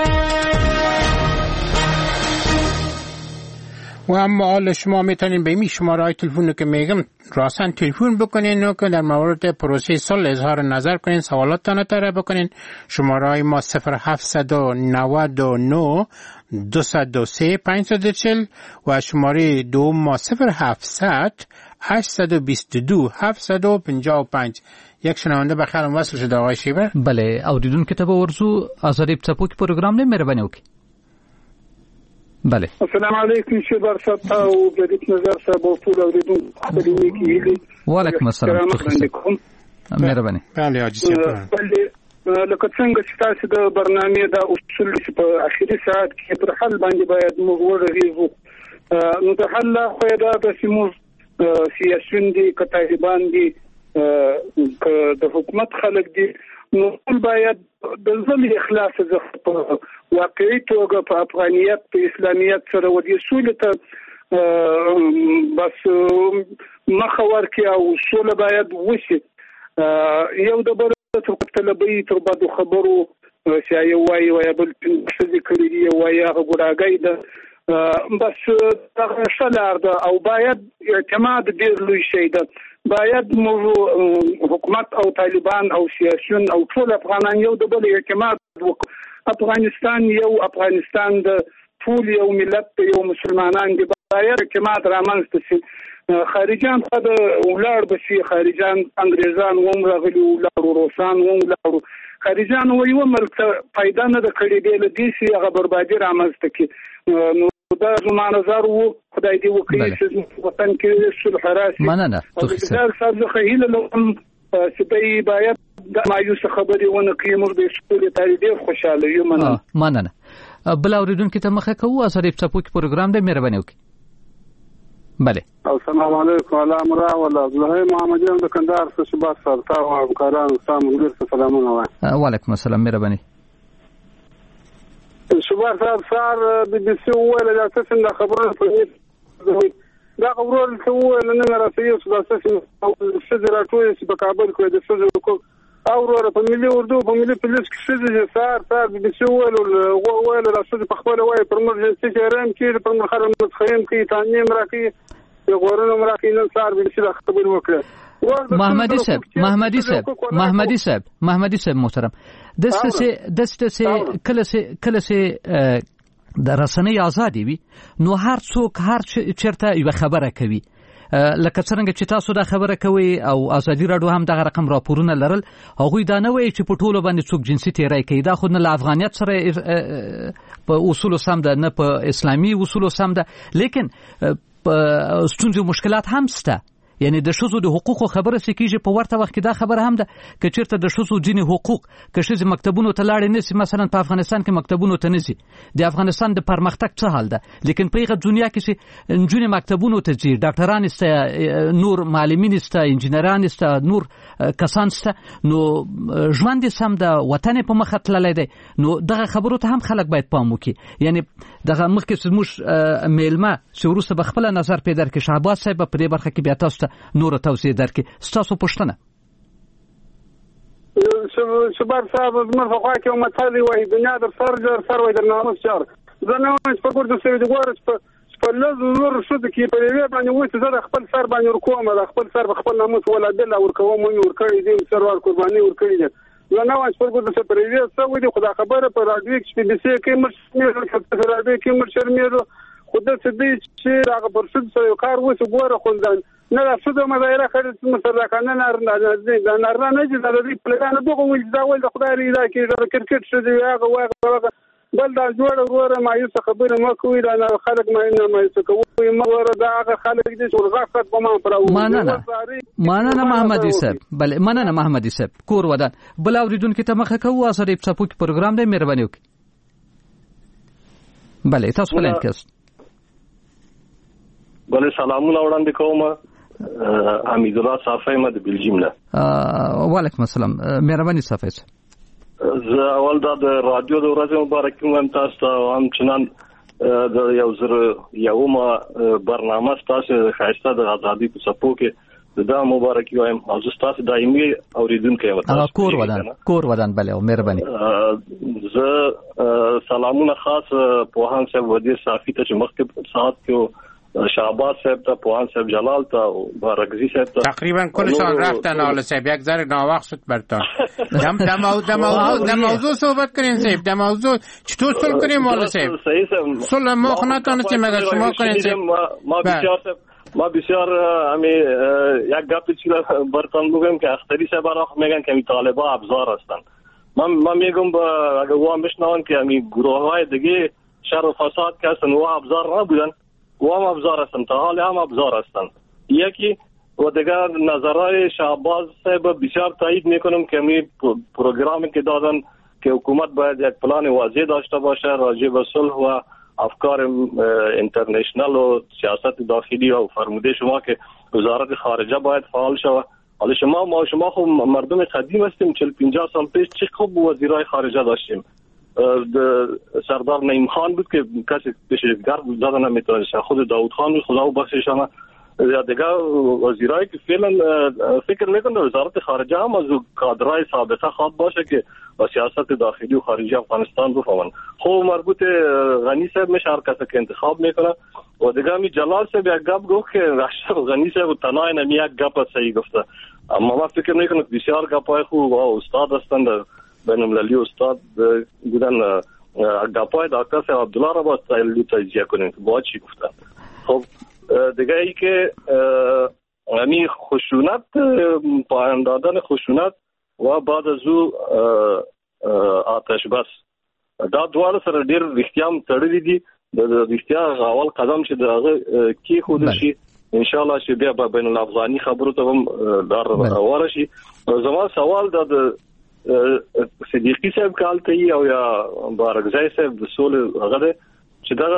و اما حال شما میتونین به این شماره های تلفن که میگم راسن تلفن بکنین و که در مورد پروسه صلح اظهار نظر کنین، سوالاتتان طرح بکنین. شماره های ما صفر هفتصد و نود و نه دویست و سه پانصد و چهل و شماره دوم ما صفر هفتصد هشتصد و بیست و دو هفتصد و پنجاه و پنج. یک شنونده بخیر وصل شده آقای شیبر. بله، اوریدون کتاب ورزو آزادی پسپوک پروگرام نه مهربانی وکړئ. بله السلام علیکم شیبر صاحب او جدید نظر صاحب او ټول اوریدونکو خبرې وکړي. وعلیکم السلام. مهرباني. بله حاجی صاحب. بله لکه څنګه چې تاسو د برنامې د اصول په اخیری ساعت کې پر حل باندې باید موږ ورغېږو، نو د حل خو دا د سیموز سیاسيون دي که طالبان دي که د حکومت خلک دي، نو ټول باید د ځل اخلاص په واقعي توګه په افغانیت په اسلامیت سره ودی سولې ته بس مخه ورکړي او سوله باید وشي. یو د بل تر طلبي تر بعد خبرو چې یو وایي وایي بل څه ذکر دی وایي هغه ګډاګي ده، بس هغه شلار ده او باید اعتماد ډیر لوی شي ده. باید موږ حکومت او طالبان او سیاسيون او ټول افغانان یو د بل اعتماد وکړو. افغانستان یو افغانستان د ټول یو ملت یو مسلمانان دی، باید اعتماد رامنځته شي. خارجان خو د ولار بشي، خارجان انګريزان ووم راغلي، ولار روسان ووم ولار خارجان وایو ملک پیدا نه د کړي دی لدی سي هغه بربادي رامنځته کی. نو دا زما نظر وو، خدای دې وکړي چې وطن کې صلح راشي. مننه توخیسه صاحب زه خیله لوم چې دای باید د مایوس خبرې ونه کوي، موږ به ټول ډېر خوشاله یو. مننه مننه. بل اوریدونکو ته مخه کوو اثر په پروګرام دې مهرباني وکړئ. بله السلام علیکم ولا امرا ولا زه محمد یم د کندهار څخه شباس سرتا او همکارانو سلام علیکم سلامونه وایم. وعلیکم السلام مهرباني. شباس صاحب سار بي بي سي ویل دا څه څنګه خبرونه کوي دا خبرونه څه ویل نه راځي چې دا څه څه راټوي چې په کابل کې د څه کو او ورو په ملي اردو په ملي پولیس کې څه سار سار بي بي سي ویل او ویل راځي په خپل وای پر موږ چې رم کې پر موږ خرم متخیم کې تانیم راکې غورونو مراکې نن سار بي بي سي خبر وکړه. محمدی صاحب محمدی صاحب محمدی صاحب محمدی صاحب محترم دسته سه دسته سه کله سه کله سه د رسنۍ ازادي وي، نو هر څوک هر چرته یو خبره کوي. لکه څنګه چې تاسو دا خبره کوي او ازادي راډیو هم دغه رقم راپورونه لرل هغوی دا نه وایي چې په ټولو باندې څوک جنسي تیری کوي دا خو نه له افغانیت سره په اصولو سم ده نه په اسلامي اصولو سم ده لیکن ستونزې مشکلات هم شته یعنی د ښځو د حقوقو خبره څه کیږي په ورته وخت کې دا خبره هم ده که چیرته د ښځو ځینې حقوق که ښځې مکتبونو ته لاړې نشي مثلا په افغانستان کې مکتبونو ته نشي د افغانستان د پرمختګ څه حال ده لیکن په هغه دنیا کې چې نجونې مکتبونو ته ځي ډاکټران شته نور معلمین شته انجینران شته نور کسان شته نو ژوند یې سم ده وطن یې په مخه تللی دی نو دغه خبرو ته هم خلک باید پام وکړي یعنی دغه مخکې زموږ میلمه چې وروسته به خپله نظر پیدا کړي شهباز صاحب په دې برخه کې بیا تاسو ته نور توضیح درکړي ستاسو پوښتنه شباب صاحب زموږ په خوا کې یو متل وایي دنیا در سر در سر وایي در ناموس چار زه نه وایم چې په ګردو سوي د ګوره چې په لږو زرو ښځو کې په یوې باندې وایي چې زه د خپل سر باندې ورکوم د خپل سر په خپل ناموس ولادله ورکوم مې ورکړی دي سروار قرباني ورکړي دي زه نه وایم چې په ګردو سوي په یوې څه وایي خو دا خبره په راډیو کې په بي سي کې مړ شرمېږو په راډیو کې مړ شرمېږو خو داسې دی چې هغه پر ښځو سره یو کار وشي ګوره خو نه دا ښځو مظاهره کړې چې مسلکانه نارینه دا نارینه نه دي دا د دوی پلګانو دغه وایي چې دا ولې د خدای رضا کې د کرکټ ښځې وي هغه وایي هغه بل دا جوړه وروره مایوسه خبرې مه کوئ دا خلک نه مایوسه کوئ مه وروره دا هغه خلک دي چې ورغښت په ما پراوي مننه مننه محمدي صاحب بله مننه محمدي صاحب کور ودان بل اورېدونکي ته مخه کوو اثر څپو کې پروګرام دی مهرباني وکړئ بله تاسو په لاین کې یاست بله سلامونه وړاندې کوم حمید الله صافی ما د بلجیم نه وعلیکم السلام مهرباني صافی زه اول دا د رادیو د ورځې مبارکي وایم تاسو ته همچنان د یو زر یومه برنامه ستاسو ښایسته د ازادي په څپو کې دا مبارکي وایم او زه ستاسو دایمي اورېدونکی یم کور ودان کور ودان بله او مهرباني زه سلامونه خاص پوهان صاحب ودیر صافي ته چې مخکې ساعت کې شهباز صاحب ته پوهان صاحب جلال ته بارگزی صاحب ته تقریبا کلشان رفتن آل صاحب یک ذره ناوقت شد برتان دم دم موضوع دم موضوع صحبت کنین صاحب دم موضوع چطور صلح کنیم آل صاحب صحیح صاحب صلح ما خونتانستی مگر شما کنین صاحب ما بسیار صاحب ما بسیار همی یک گپی چیز برتان بگم که اختری صاحب را میگن که همی طالبا ابزار هستن من من میگم اگر وام بشنون که همی گروه های دیگه شر و فساد که هستن و ابزار نبودن و هم ابزار هستن تا حال هم ابزار هستن یکی و دیگر نظرهای شهباز صاحب بسیار تایید میکنم که می پروگرامی که دادن که حکومت باید یک پلان واضح داشته باشه راجع به صلح و افکار اینترنشنال و سیاست داخلی و فرموده شما که وزارت خارجه باید فعال شود حالا شما ما شما خب مردم قدیم هستیم چهل پنجاه سال پیش چه خوب وزیرای خارجه داشتیم سردار نعیم خان بود که کسی پیشگار داده نمیتونه خود داود خان بود خدا بخششانه یا دیگه وزیرایی که فعلا فکر میکنه وزارت خارجه هم از کادرهای سابقه خواد باشه که با سیاست داخلی و خارجی افغانستان بفهمن خب مربوط غنی صاحب میشه هر کسی که انتخاب میکنه و دیگه می جلال صاحب یک گپ گفت که رشد غنی صاحب تنها نمی یک گپ صحیح گفته اما من فکر میکنم بسیار گپای خوب و استاد هستند بین المللی استاد بودن گپای دکتر صاحب عبدالله را با تجزیه کنیم که با چی گفتن خب دیگه ای که همی خشونت پایان دادن خشونت و بعد از او آتش بس دا دواړه سره ډیر رښتیام تړلې دي د رښتیا اول قدم چې دغه کې خود شي ان شاء الله چې بیا بین الافغاني خبرو ته هم دار ورشي زما سوال د صدیقی صاحب کال ته او یا بارگزای صاحب د سول هغه چې دا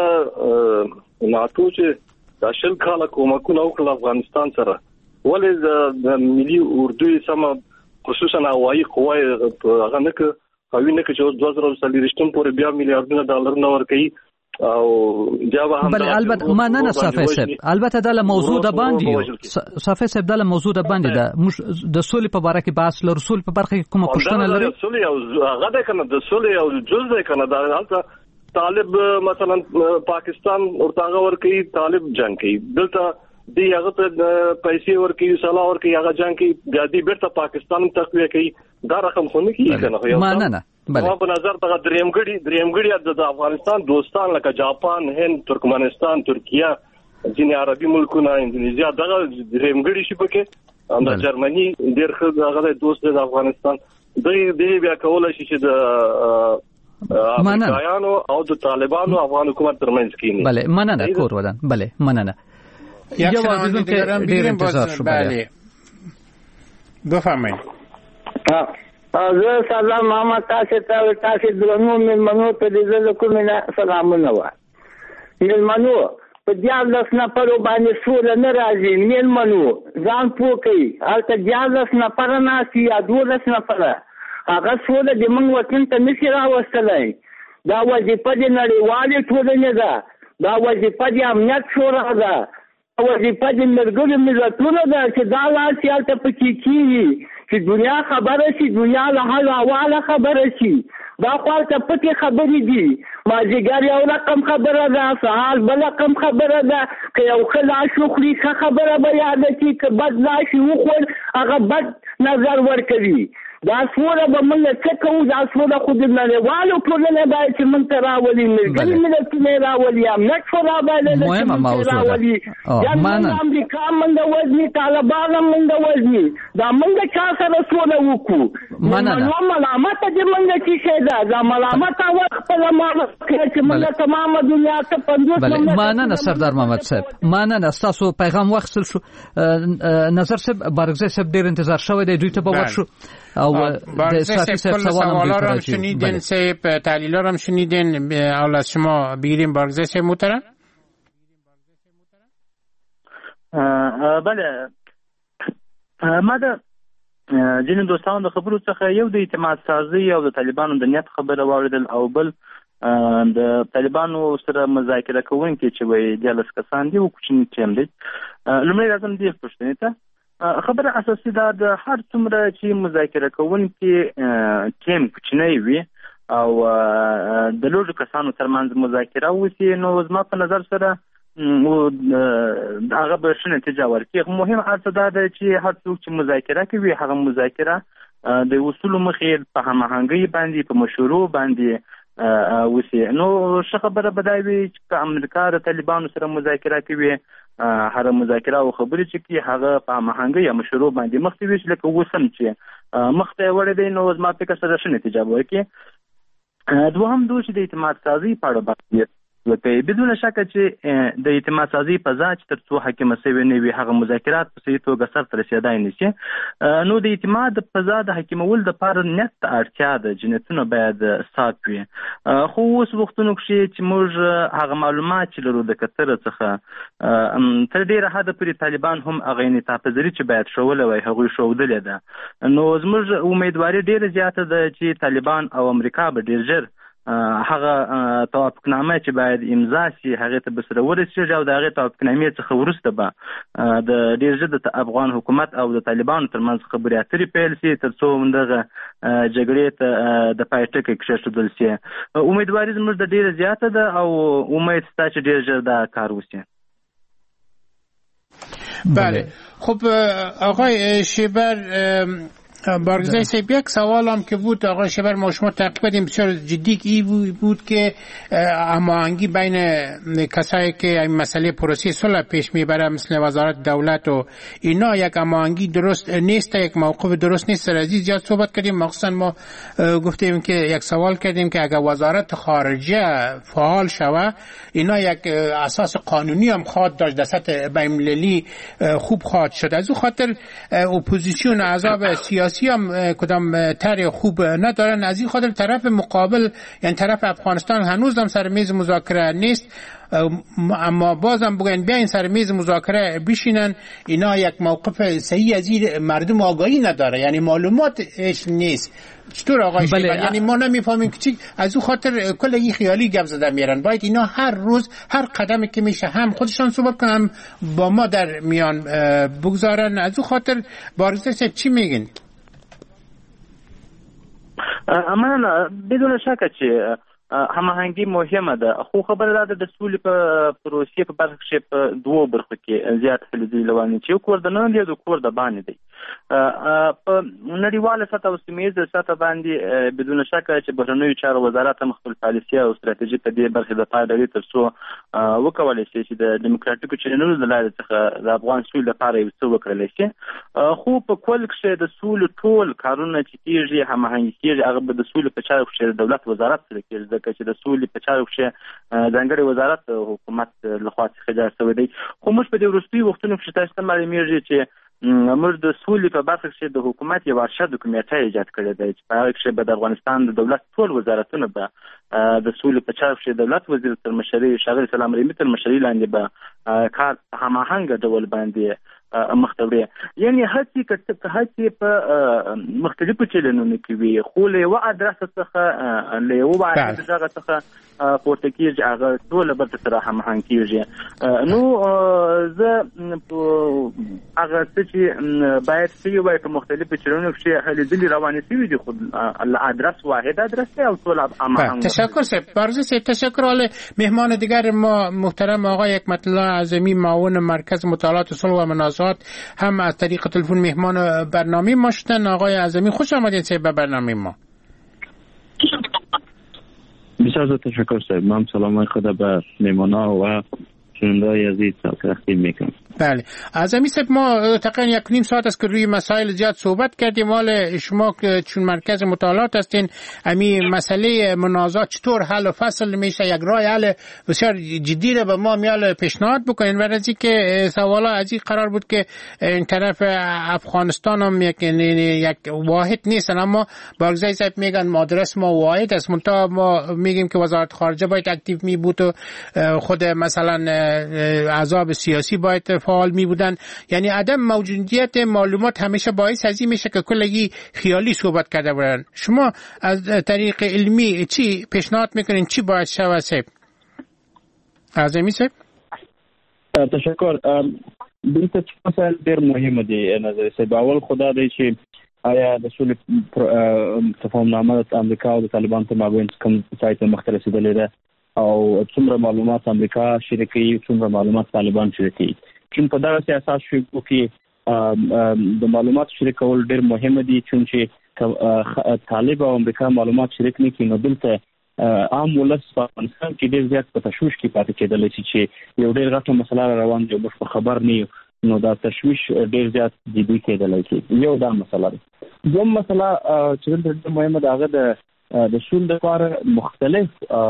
ناتو چې د شل کاله کومکونه وکړل افغانستان سره ولې د ملي اردوی سم خصوصا هوایي قوای هغه نه ک قوی نه ک چې دوه زره څلورشتم پورې بیا میلیارډونه ډالر نه ورکړي او جواب هم بل البته ما نه نه صافي صاحب البته د موضوع د باندې صافي صاحب د موضوع د باندې د د سولې په اړه کې بحث لر رسول په برخه کې کومه پوښتنه لري سولې او هغه د کنه د سولې او جز د کنه د حالت طالب مثلا پاکستان ورتاغه ورکی طالب جنگ کوي دلته دی هغه ته پیسې ورکی صلاح ورکی هغه جنگ کوي د دې بیرته پاکستان تقویه کوي دا رقم خو نه کیږي کنه ما نه نه بله په نظر ته درېمګړي درېمګړي د افغانستان دوستان لکه جاپان هند ترکمنستان ترکیه ځینې عربي ملکونه اندونیزیا دغه درېمګړي شي پکې د جرمني ډېر ښه هغه دوست دی د افغانستان دوی بیا کولی شي چې د امریکایانو او د طالبانو افغان حکومت ترمنځ کینی. بله مننه کور ودان. بله مننه. یک شنونده دیگرم بگیریم باز. بله بفرمایید. زه سلام محمد تاسو ته تاسو درنو مېلمنو ته د زړه کومه سلامونه وایم. مېلمنو په دیارلس نفرو باندې سوله نه راځي. مېلمنو ځان پوه کوي هلته دیارلس نفره ناست یا دولس نفره هغه سوله د موږ وطن ته نشي راوستلی. دا وظیفه د نړیوالې ټولنې ده. دا وظیفه د امنیت شورا ده. دا وظیفه د ملګرو ملتونو ده چې دا لاس یې هلته پکې کېږي چې دنیا خبره شي، دنیا له حال احواله خبره شي. دا خو هلته پټې خبرې دي. مازدیګر یو رقم خبره ده، سهار بل رقم خبره ده. که یو ښه لاش وخوري ښه خبره به یاده کړي، که بد لاش یې وخور هغه بد نظر ورکوي. دا سوله به موږ څه کوو؟ دا سوله خو د نړیوالو ټولنې باید چې موږ ته راولي، ملګري ملتونه یې راولي، امنیت شورا باید چې موږ ته راولي. جرمن امریکا موږ وزني، طالبان موږ وزني. دا موږ چا سره سوله وکړو؟ نو ملامته د موږ چې شی ده، دا ملامته وخت خپله معرف کړه چې موږ تمامه دنیا ته پنځوس مملکت. مننه سردار محمد صاحب، مننه. ستاسو پیغام واخیستل شو. نظر صاحب بارګزی صاحب ډېر انتظار شوی دی، دوی ته به ورشو. او د ساتي سوالا رو هم شنیدین، سه تحلیل رو هم شنیدین. اول از شما بگیریم بارگزه سه محترم. بله ما د ځینې دوستانو د خبرو څخه یو د اعتماد سازي او د طالبانو د نیت خبره واورېدل، او بل د طالبانو سره مذاکره کوونکي چې وایي دیارلس کسان دي او کوچنی ټیم دی. لومړی راځم دې پوښتنې ته. خبره اساسي دا د هر څومره چې مذاکره کوونکي ټیم کوچنی وي او د لوړو کسانو ترمنځ مذاکره وشي، نو زما په نظر سره هغه به ښه نتیجه ورکړي. مهم هر څه دا ده چې هر څوک چې مذاکره کوي هغه مذاکره د اصولو مخې په هماهنګۍ باندې په مشورو باندې وشي. نو ښه خبره به دا وي چې که امریکا د طالبانو سره مذاکره کوي، هر مذاکره او خبرې چې کوي هغه په هماهنګۍ یا مشورو باندې مخته وي، لکه اوس هم چې مخته یې وړی دی، نو زما فکر سره ښه نتیجه به ورکړي. دوهم دو چې د اعتماد سازي په اړه باندې وکړي. بدون شکه چې د اعتماد سازي فضا چې تر څو حاکمه سوې نه وي هغه مذاکرات په صحیح توګه سرته رسېدای نه شي. نو د اعتماد فضا د حاکمولو دپاره نیت ته اړتیا ده، جنتونه باید صاف وي. خو اوس وختونو کښې چې موږ هغه معلومات چې لرو د کتره څخه تر ډېره حده پورې طالبان هم هغه انعطاف پذیري چې باید ښوولی وای هغوی ښودلې ده. نو زموږ امیدواري ډېره زیاته ده چې طالبان او امریکا به ډېر ژر هغه توافقنامه چې باید امضا شي هغې ته به سره ورسېږي، او د هغې توافقنامې څخه وروسته به د ډېر ژر د افغان حکومت او د طالبانو ترمنځ خبرې اترې پیل شي تر څو دغه جګړې ته د پای ټکی کېښودل شي. امیدواري زموږ د ډېره زیاته ده او امید شته چې ډېر ژر دا کار وشي. بله خب آقای شیبر بارگزای صاحب، یک سوال هم که بود آقای شیبر ما شما تعقیب کردیم بسیار جدی ای بود که هماهنگی بین کسایی که این مسئله پروسه صلح پیش میبره مثل وزارت دولت و اینا یک هماهنگی درست نیست، یک موقف درست نیست. از این زیاد صحبت کردیم، مخصوصا ما گفتیم که یک سوال کردیم که اگر وزارت خارجه فعال شوه اینا یک اساس قانونی هم خواهد داشت، در سطح بین‌المللی خوب خواهد شد. از اون خاطر اپوزیسیون احزاب سیاسی هم کدام طرح خوب ندارن. از این خاطر طرف مقابل یعنی طرف افغانستان هنوز هم سر میز مذاکره نیست، اما بازم بگن بیاین سر میز مذاکره بشینن. اینا یک موقف صحیح از این مردم آگاهی نداره، یعنی معلوماتش نیست. چطور آقای شیبر؟ یعنی ما نمیفهمیم که چی. از اون خاطر کل این خیالی گپ زده میرن. باید اینا هر روز هر قدمی که میشه هم خودشان صحبت کنن با ما در میان بگذارن. از اون خاطر بارگزای چی میگین؟ من بدون شک چې هماهنګي مهمه ده. خو خبره ده د سولې په پروسې په برخه کې په دوه برخو کې زیات فلزي لواني چې کور د نن دی او کور د باندې دی. په نړیواله سطح او سیمه سطح باندې بدون شک چې بهرنیو چارو وزارت مخکې پالیسي او ستراتیژي په دې برخه د پایداري ترڅو وکولای شي چې د دیموکراتیکو چینلونو د لارې څخه د افغان سولې لپاره یو څه وکړل شي. خو په کل کې د سولې ټول کارونه چې کیږي هماهنګي کیږي هغه د سولې په چارو کې د دولت وزارت سره کیږي ځکه چې د سولې په چارو کې ځانګړي وزارت حکومت لخوا څخه جوړ شوی دی. خو موږ په دې وروستي وختونو کې تاسو ته معلومیږي چې موږ د سولې په برخه کې د حکومت یو ارشد کمیټه ایجاد کړې ده چې په هغه کې به د افغانستان د دولت ټول وزارتونه به د سولې په چارو کې دولت وزیر تر مشري شاغر سلام رحیمي تر مشري لاندې به کار هماهنګ ډول باندې مختبري یعنی هڅې کته هڅې په مختلفو چلنونو کې وي خو له یو ادرس څخه له یو واحد ځای څخه پورته کېږي هغه ټول به سره هماهنګ کېږي. نو زه هغه چې باید چې وای په مختلفو چلنونو کې هلي ځلې روانې شوي دي خو ادرس واحد ادرس او ټول هماهنګ. تشکر سپ بارز سپ تشکر. حال مهمان دیگر ما محترم آقای حکمت الله اعظمی معاون مرکز مطالعات صلح و مناظرات هم از طریق تلفن مهمان برنامه ما شدن. آقای اعظمی خوش آمدید به برنامه ما. بسیار تشکر صاحب. من سلام خدا به مهمانا و شنونده‌های عزیز تقدیم میکنم. بله اعظمی صاحب ما تقریبا یک نیم ساعت است که روی مسائل زیاد صحبت کردیم. حال شما چون مرکز مطالعات هستین امی مسئله منازعات چطور حل و فصل میشه یک راه حل بسیار جدی رو به ما میال پیشنهاد بکنین. برای از اینکه سوالا از این قرار بود که این طرف افغانستان هم یک یک واحد نیستن اما بارگزای صاحب میگن مدرس ما واحد است منتها ما میگیم که وزارت خارجه باید اکتیو می بود و خود مثلا احزاب سیاسی باید فعال می بودن. یعنی عدم موجودیت معلومات همیشه باعث از این میشه که کلگی خیالی صحبت کرده بودن. شما از طریق علمی چی پیشنهاد میکنین چی باید شود صاحب؟ اعظمی صاحب تشکر. دلته مسائل ډېر مهم دي نظر صاحب. اول خدا دې چې آیا د سولې تفاهمنامه د امریکا او د طالبان په مابین کوم ځای ته مخته رسیدلې ده او څومره معلومات امریکا شریکي څومره معلومات طالبان شریکي. چون په دغه اساس شو کې د معلومات شریکول ډېر مهم دي چې طالب او امریکا معلومات شریک نه کړي نو دلته عام ولس په افغانستان کې ډېر زیات په تشویش کې پاتې کېدل چې یو ډېر غټه مسله روان دي موږ په خبر نه یو نو دا تشویش ډېر زیات جدي کېدل چې یو دا مسله ده. دوم مسله چې ډېر مهمه ده هغه د د سول لپاره مختلف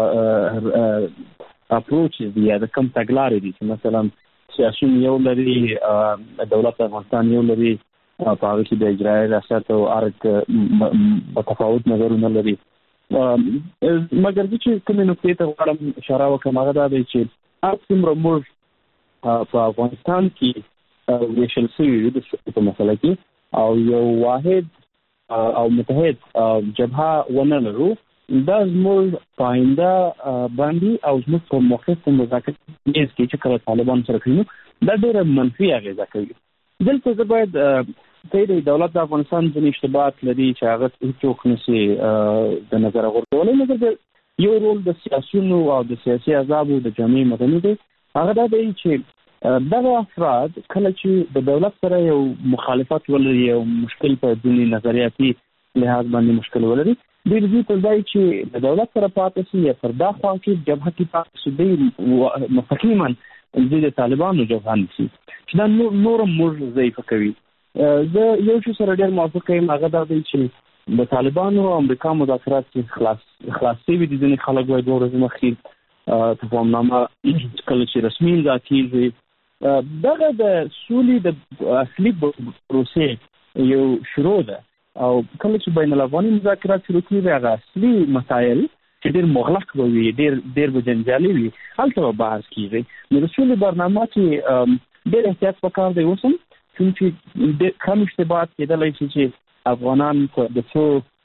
اپروچ دي یا د کوم تګلارې دي چې مثلا سیاسي یو لري دولت افغانستان یو لري په هغه کې د اجرایي ریاست او ارګ متفاوت نظرونه لري. مګر چې کومې نقطې ته غواړم اشاره وکړم هغه دا دی چې هر څومره موږ په افغانستان کې ویشل شوي یو د په مسله کې او یو واحد او متحد جبهه ونه لرو دا زموږ پاینده باندې او زموږ په موقف په مذاکرات کې چې کله طالبان سره کوي دا ډېر منفي اغیزه کوي. دلته زه باید ته د دولت د افغانستان ځینې اشتباهات لري چې هغه هیڅوک نشي د نظر غورځولی مګر یو رول د سیاسیونو او د سیاسي احزابو د جامعې مدني دی هغه دا دی چې دغه افراد کله چې د دولت سره یو مخالفت ولري او مشکل په ځینې نظریاتي لحاظ باندې مشکل ولري ډېر زیات دی چې د دولت سره پاتې شي یا پر دا خوا کې جبهه کې پاتې شي دی مستقیما د طالبانو جبهه نشي چې دا نور موږ ضعیفه کوي. زه یو څه سره ډېر موافق یم هغه دا دی چې د طالبانو او امریکا مذاکرات خلاص خلاص شوي دي. ځینې خلک وایي دوه ورځې مخکې تفاهمنامه کله چې رسمي امضا کېږي دغه د سولې د اصلي پروسې یو شروع ده او کله چې بین الافغاني مذاکرات شروع کېږي هغه اصلي مسایل چې ډېر مغلق به وي ډېر ډېر به جنجالي وي هلته به بحث کېږي. نو د سولې برنامه کې ډېر احتیاط پکار دی اوس هم چونکې کم اشتباهات کېدلی شي چې افغانان د څو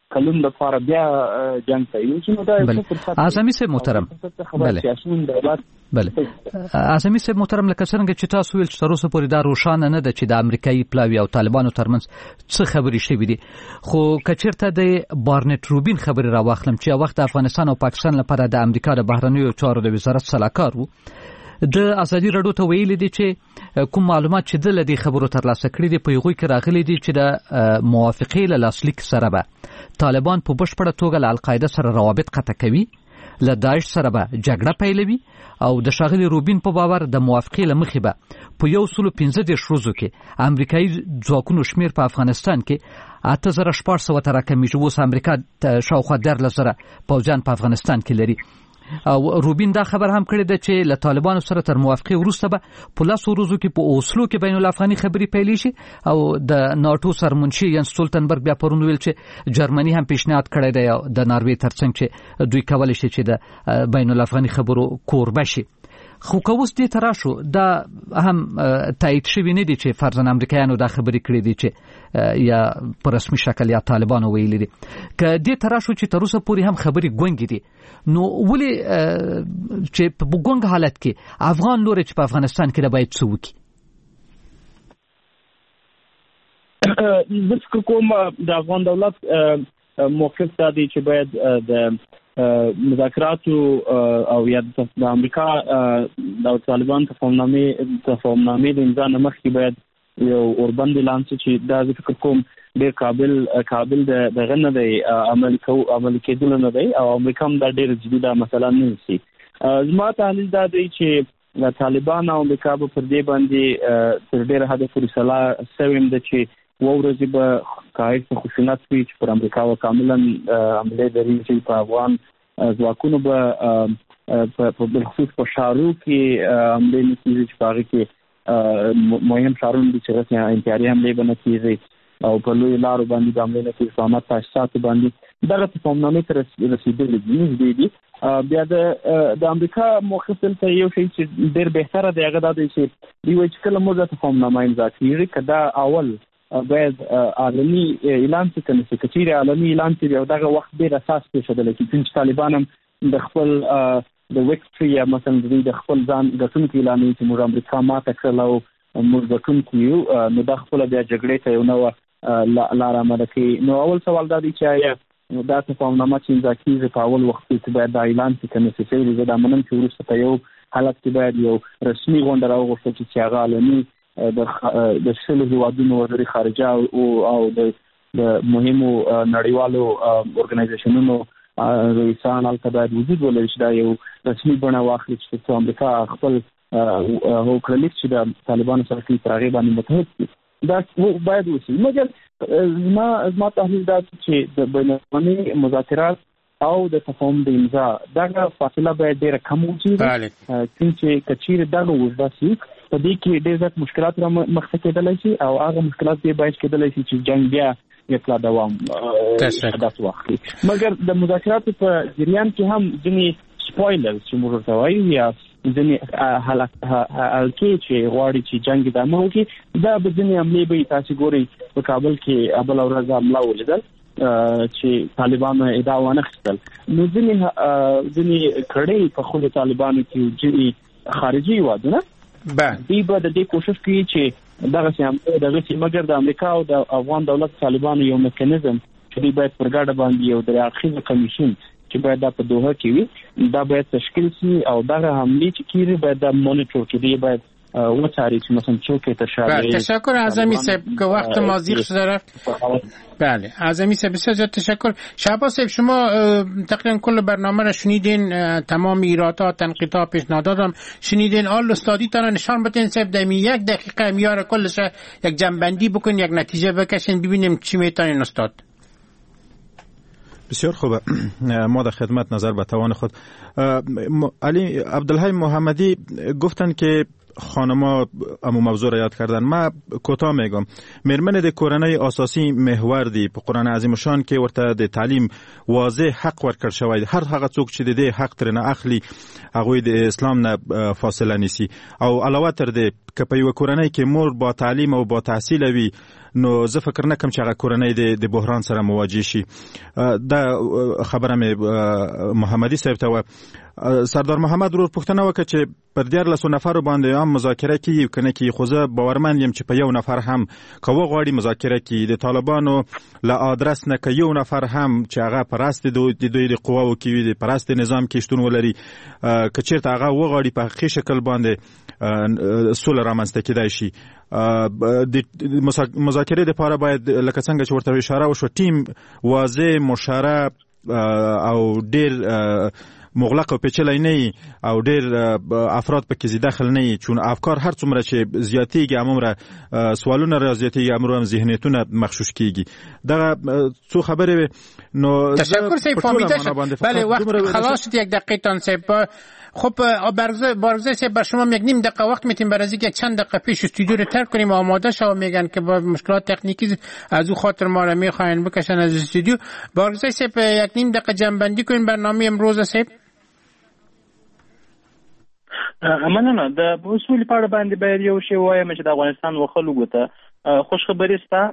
کلون د فار بیا جنگ کوي چې نو دا اعظمي صاحب محترم بله بله اعظمي صاحب محترم لکه څنګه چې تاسو ویل چې تر اوسه پورې دا روښانه نه ده چې د امریکایي پلاوي او طالبانو ترمنځ څه خبرې شوې دي، خو کچیرته د بارنټ روبین خبرې راواخلم چې یو وخت د افغانستان او پاکستان لپاره د امریکا د بهرنیو چارو د وزارت سلاکار وو، د ازادي راډیو ته ویلي دي چې کوم معلومات چې د لدی خبرو ترلاسه کړي دي په هغوی کې راغلي دي چې د موافقې له لاسلیک سره به طالبان په بشپړه توګه له القاعده سره روابط قطع کوي، له داعش سره به جګړه پیلوي او د ښاغلي روبین په باور د موافقې له مخې به په یو سلو پنځه دېرش ورځو کې امریکایي ځواکونو شمیر په افغانستان کې اته زره شپږ سوه ته راکمیږي. اوس امریکا شاوخوا دیارلس زره پوځیان په افغانستان کې لري او روبین دا خبر هم کړی ده چې له طالبانو سره تر موافقې وروسته به په لسو ورځو کې په اوسلو کې بین الافغاني خبرې پیلې شي او د ناټو سرمنشي ینس سټولټنبرګ بیا پرون ویل چې جرمني هم پیشنهاد کړی دی د ناروې ترڅنګ چې دوی کولی شي چې د بین الافغاني خبرو کوربه شي. خو که اوس دې ته راشو دا هم تایید شوي نه دي چې فرضاً امریکایانو دا خبرې کړې دي چې یا په رسمي شکل یا طالبانو ویلي دي، که دې ته راشو چې تر اوسه پورې هم خبرې ګونګې دي، نو ولې چې په ګونګ حالت کې افغان لوري چې په افغانستان کې باید څه وکړي؟ زه فکر کوم د افغان دولت موقف دا دی چې باید د مذاکراتو او یا د امریکا د طالبان تفاهمنامې تفاهمنامې د امضا نه مخکې باید یو اوربند اعلان شي چې دا زه فکر کوم ډېر قابل قابل د دغه نه دی عملي عملي کېدلو نه دی او امریکا هم دا ډېر جدي دا مسله نه نیسي. زما تحلیل دا دی چې طالبان او امریکا به پر دې باندې تر ډېره حده پورې سلا سوي ده چې و ورځې به قاعد په خشونت وي چې پر امریکا و کاملا عملې دري چې په افغان ځواکونو به په بالخصوص په شارو کې عملې نه کېږي چې په هغې کې مهم شارونه دي چې رسمي انتحاري حملې به نه کېږي او په لویو لارو باندې به حملې نه کېږي، په عامه تاسیساتو باندې دغه تفاهمنامې ته رسېدلي دي نږدې دي. بیا د امریکا موقف دلته یو شی چې ډېر بهتره دی هغه دا دی چې دوی وایي چې کله موږ دا تفاهمنامه امضا کېږي که دا اول باید عالمي اعلان څه کنه چې کچیر عالمي اعلان چې یو دغه وخت ډېر اساس پیښدل چې چې طالبان هم د خپل د وکټري یا مثلا د خپل ځان ګټونکي اعلان چې موږ امریکا ماته کړل او موږ ګټونکي یو نو د خپل بیا جګړې ته یو نو لار آماده کوي. نو اول سوال دا دی چې دا تفاهمنامه چې امضا کېږي په اول وخت کې باید دا اعلان چې کنه چې زه دا منم چې وروسته په یو حالت کې باید یو رسمي غونډه راوغوښتل چې هغه عالمي د شلو هیوادونو وزیر خارجه او او د مهمو نړیوالو اورګنایزیشنونو رئیسان هلته باید وجود ولري چې دا یو رسمي بڼه واخلي چې امریکا خپل هوکړلیک چې د طالبانو سره کوي پر هغې باندې متحد کړي، دا باید وشي. مګر زما زما تحلیل دا چې د بین الافغاني مذاکرات او د تفاهم د امضا دغه فاصله باید ډېره کم وچېږي، چې که چیرې دغه اوږده شي په دې کې ډېر زیات مشکلات را مخته کېدلی شي او هغه مشکلات دې باید کېدلی شي چې جنګ بیا یک لا دوام هدف واخلي. مګر د مذاکراتو په جریان کې هم ځینې سپویلرز چې موږ ورته وایو یا ځینې حلقې چې غواړي چې جنګ ادامه وکړي، دا به ځینې حملې به تاسو ګورئ په کابل کې بله ورځ حمله ولیدل چې طالبانو ادعا وانخیستل. نو ځینې ځینې کړۍ په خپلو طالبانو کې ځینې خارجي هیوادونه دوی به د دې کوشش کوي چې دغسې هم دغسې مګر د امریکا او د افغان دولت طالبانو یو میکانیزم چې دوی باید پر ګډه باندې یو درې اړخیزه کمیشن چې باید دا په دوحه کې وي دا باید تشکیل شي او دغه حملې چې کېږي باید دا مونیټور کړي، باید وڅاري چې مثلا څوک یې تشابه. تشکر اعظمی صاحب که وقت ما زیغ شده رفت. بله اعظمی صاحب بسیار زیاد تشکر. شهباز صاحب شما تقریبا کل برنامه را شنیدین، تمام ایرادات تنقیدات پیشنهادات هم شنیدین. آل استادی تان نشان بدین صاحب در یک دقیقه میاره کلش یک جنبندی بکن، یک نتیجه بکشین ببینیم چی میتونین استاد. بسیار خوبه. ما در خدمت نظر به توان خود. علی عبدالحی محمدی گفتن که خانما امو موضوع را یاد کردن. ما کوتاه میگم مرمن د کورنۍ اساسي محور دی په قران عظیم شان کې ورته د تعلیم واضح حق ورکړ شوی. هر هغه څوک چې د دې حق تر نه اخلي هغه د اسلام نه فاصله نیسي. او علاوه تر دې که په یو کورنۍ کې مور با تعلیم او با تحصیل وي نو زه فکر نه کوم چې هغه کورنۍ د بحران سره مواجه شي. دا خبره مې محمدي صاحب ته سردار محمد ورور پوښتنه وکړه چې پر دیارلسو نفرو باندې هم مذاکره کیږي کنه کې خو زه باورمند یم چې په یو نفر هم که وغواړي مذاکره کیږي. د طالبانو له آدرس نه که یو نفر هم چې هغه پرست د دوی د قواو کې وي د پرست نظام کې شتون ولري که چیرته هغه وغواړي په حقیقي شکل باندې سوله رامنځته کېدای شي. د مذاکرې لپاره باید لکه څنګه چې ورته اشاره وشو ټیم واضح مشره او ډیر مغلق او پیچلې نه او ډیر افراد پکې زی داخل نه چون افکار هر څومره چې زیاتېږي عمومره سوالونه را زیاتېږي عمومره ذهنیتونه مخشوش کیږي. دا څو خبره نو تشکر سید فهمیده شد. بله وقت خلاص شد. یک دقیقه تان سید. خب برگزار برگزار سه بر شما یک نیم دقیقه وقت میتیم برای اینکه چند دقیقه پیش استودیو رو ترک کنیم آماده شو. میگن که با مشکلات تکنیکی از او خاطر ما رو میخواین بکشن از استودیو. برگزار سه یک نیم دقیقه جنبندی کنیم برنامه امروز سه. مننه. د اصول په اړه باندې باید یو شی وایم چې د افغانستان وخلکو ته خوش خبري ستا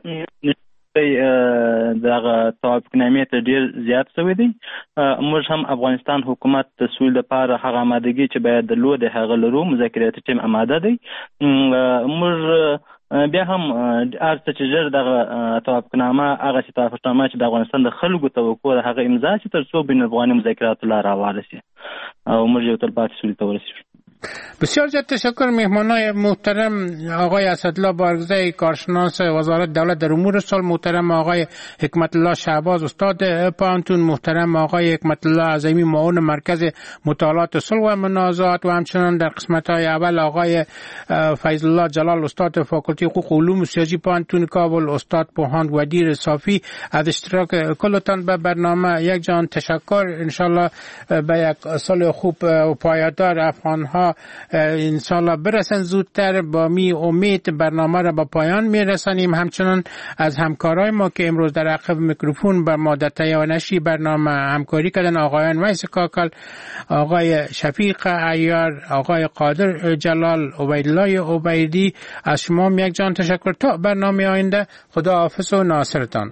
دغه توافقنامې ته ډیر زیات شوی دی. موږ هم افغانستان حکومت د سولې لپاره هغه آمادګي چې باید درلود هغه لرو. مذاکراتي ټیم آماده دی. موږ بیا هم ارڅ چې ژر دغه توافقنامه هغه چې توافقنامه چې د افغانستان د خلکو توقع هغه امضا شي تر څو بین افغاني مذاکرات لاره هواره شي او موږ یو تلپاتې سولې ته ورسیږو. بسیار زیاد تشکر. مهمانای محترم آقای اسدالله بارگزای کارشناس وزارت دولت در امور سال، محترم آقای حکمت الله شعباز استاد پانتون، محترم آقای حکمت الله عظیمی معاون مرکز مطالعات صلح و منازعات و همچنان در قسمت های اول آقای فیض الله جلال استاد فاکولته حقوق و علوم سیاسی پانتون کابل، استاد پوهاند ودیر صافی از اشتراک کلتان به برنامه. یک جان تشکر. انشالله به یک سال خوب و پایدار افغان ها انشالله برسن زودتر. با می امید برنامه را به پایان می رسانیم. همچنان از همکارای ما که امروز در عقب میکروفون بر ما در تهیه نشری برنامه همکاری کردن، آقایان ویس کاکل، آقای شفیق عیار، آقای قادر جلال، عبیدالله عبیدی، از شما یک جان تشکر. تا برنامه آینده خدا حافظ و ناصرتان.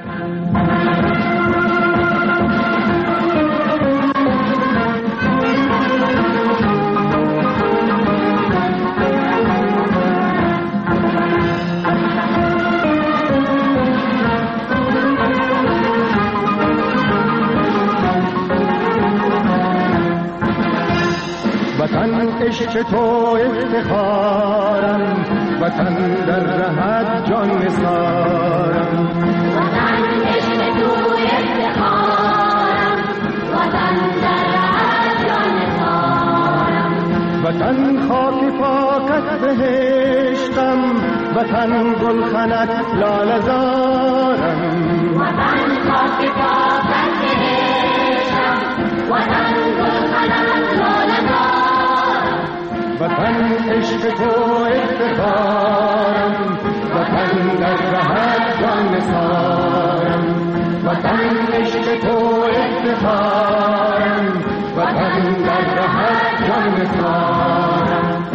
وطن عشق تو افتخارم، وطن در رهت جان نثارم. وطن عشق تو افتخارم، وطن در رهت جان نثارم. وطن خاک پاکت بهشتم، وطن گلخنت لاله زارم. وطن خاک پاکت بهشتم، وطن گلخنت لاله زارم. وطن عشق تو افتخارم، وطن در رهت جان نثارم. وطن عشق تو افتخارم، وطن در رهت جان نثارم.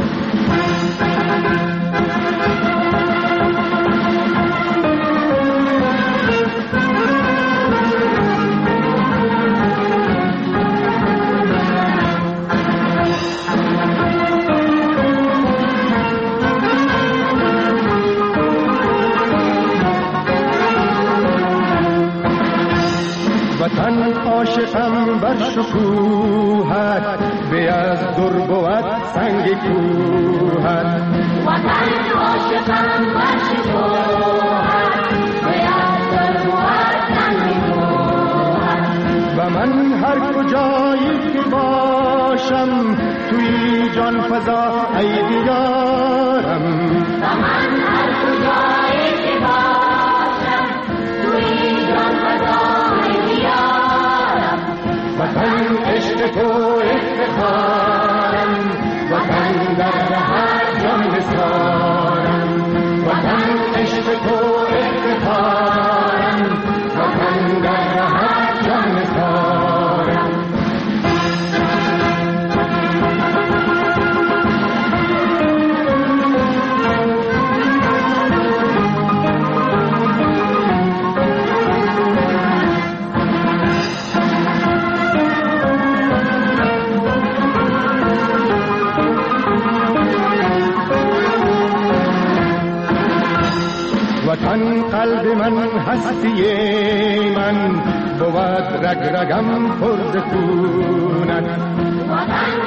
وطن عاشقم بر شکوهت، به از در بود سنگ کوهت. وطن عاشقم بر شکوهت، به از در بود سنگ کوهت. و من هر کجایی که باشم توی جان فضا ای دیارم. و من هر کجایی که باشم توی جان فضا وطن عشق تو افتخارم، وطن در رهت نثارم وطن عشق تو افتخارم وطن در رهت جان نثارم وطن قلب من هستی من بود رگ رگم پر ز خونت وطن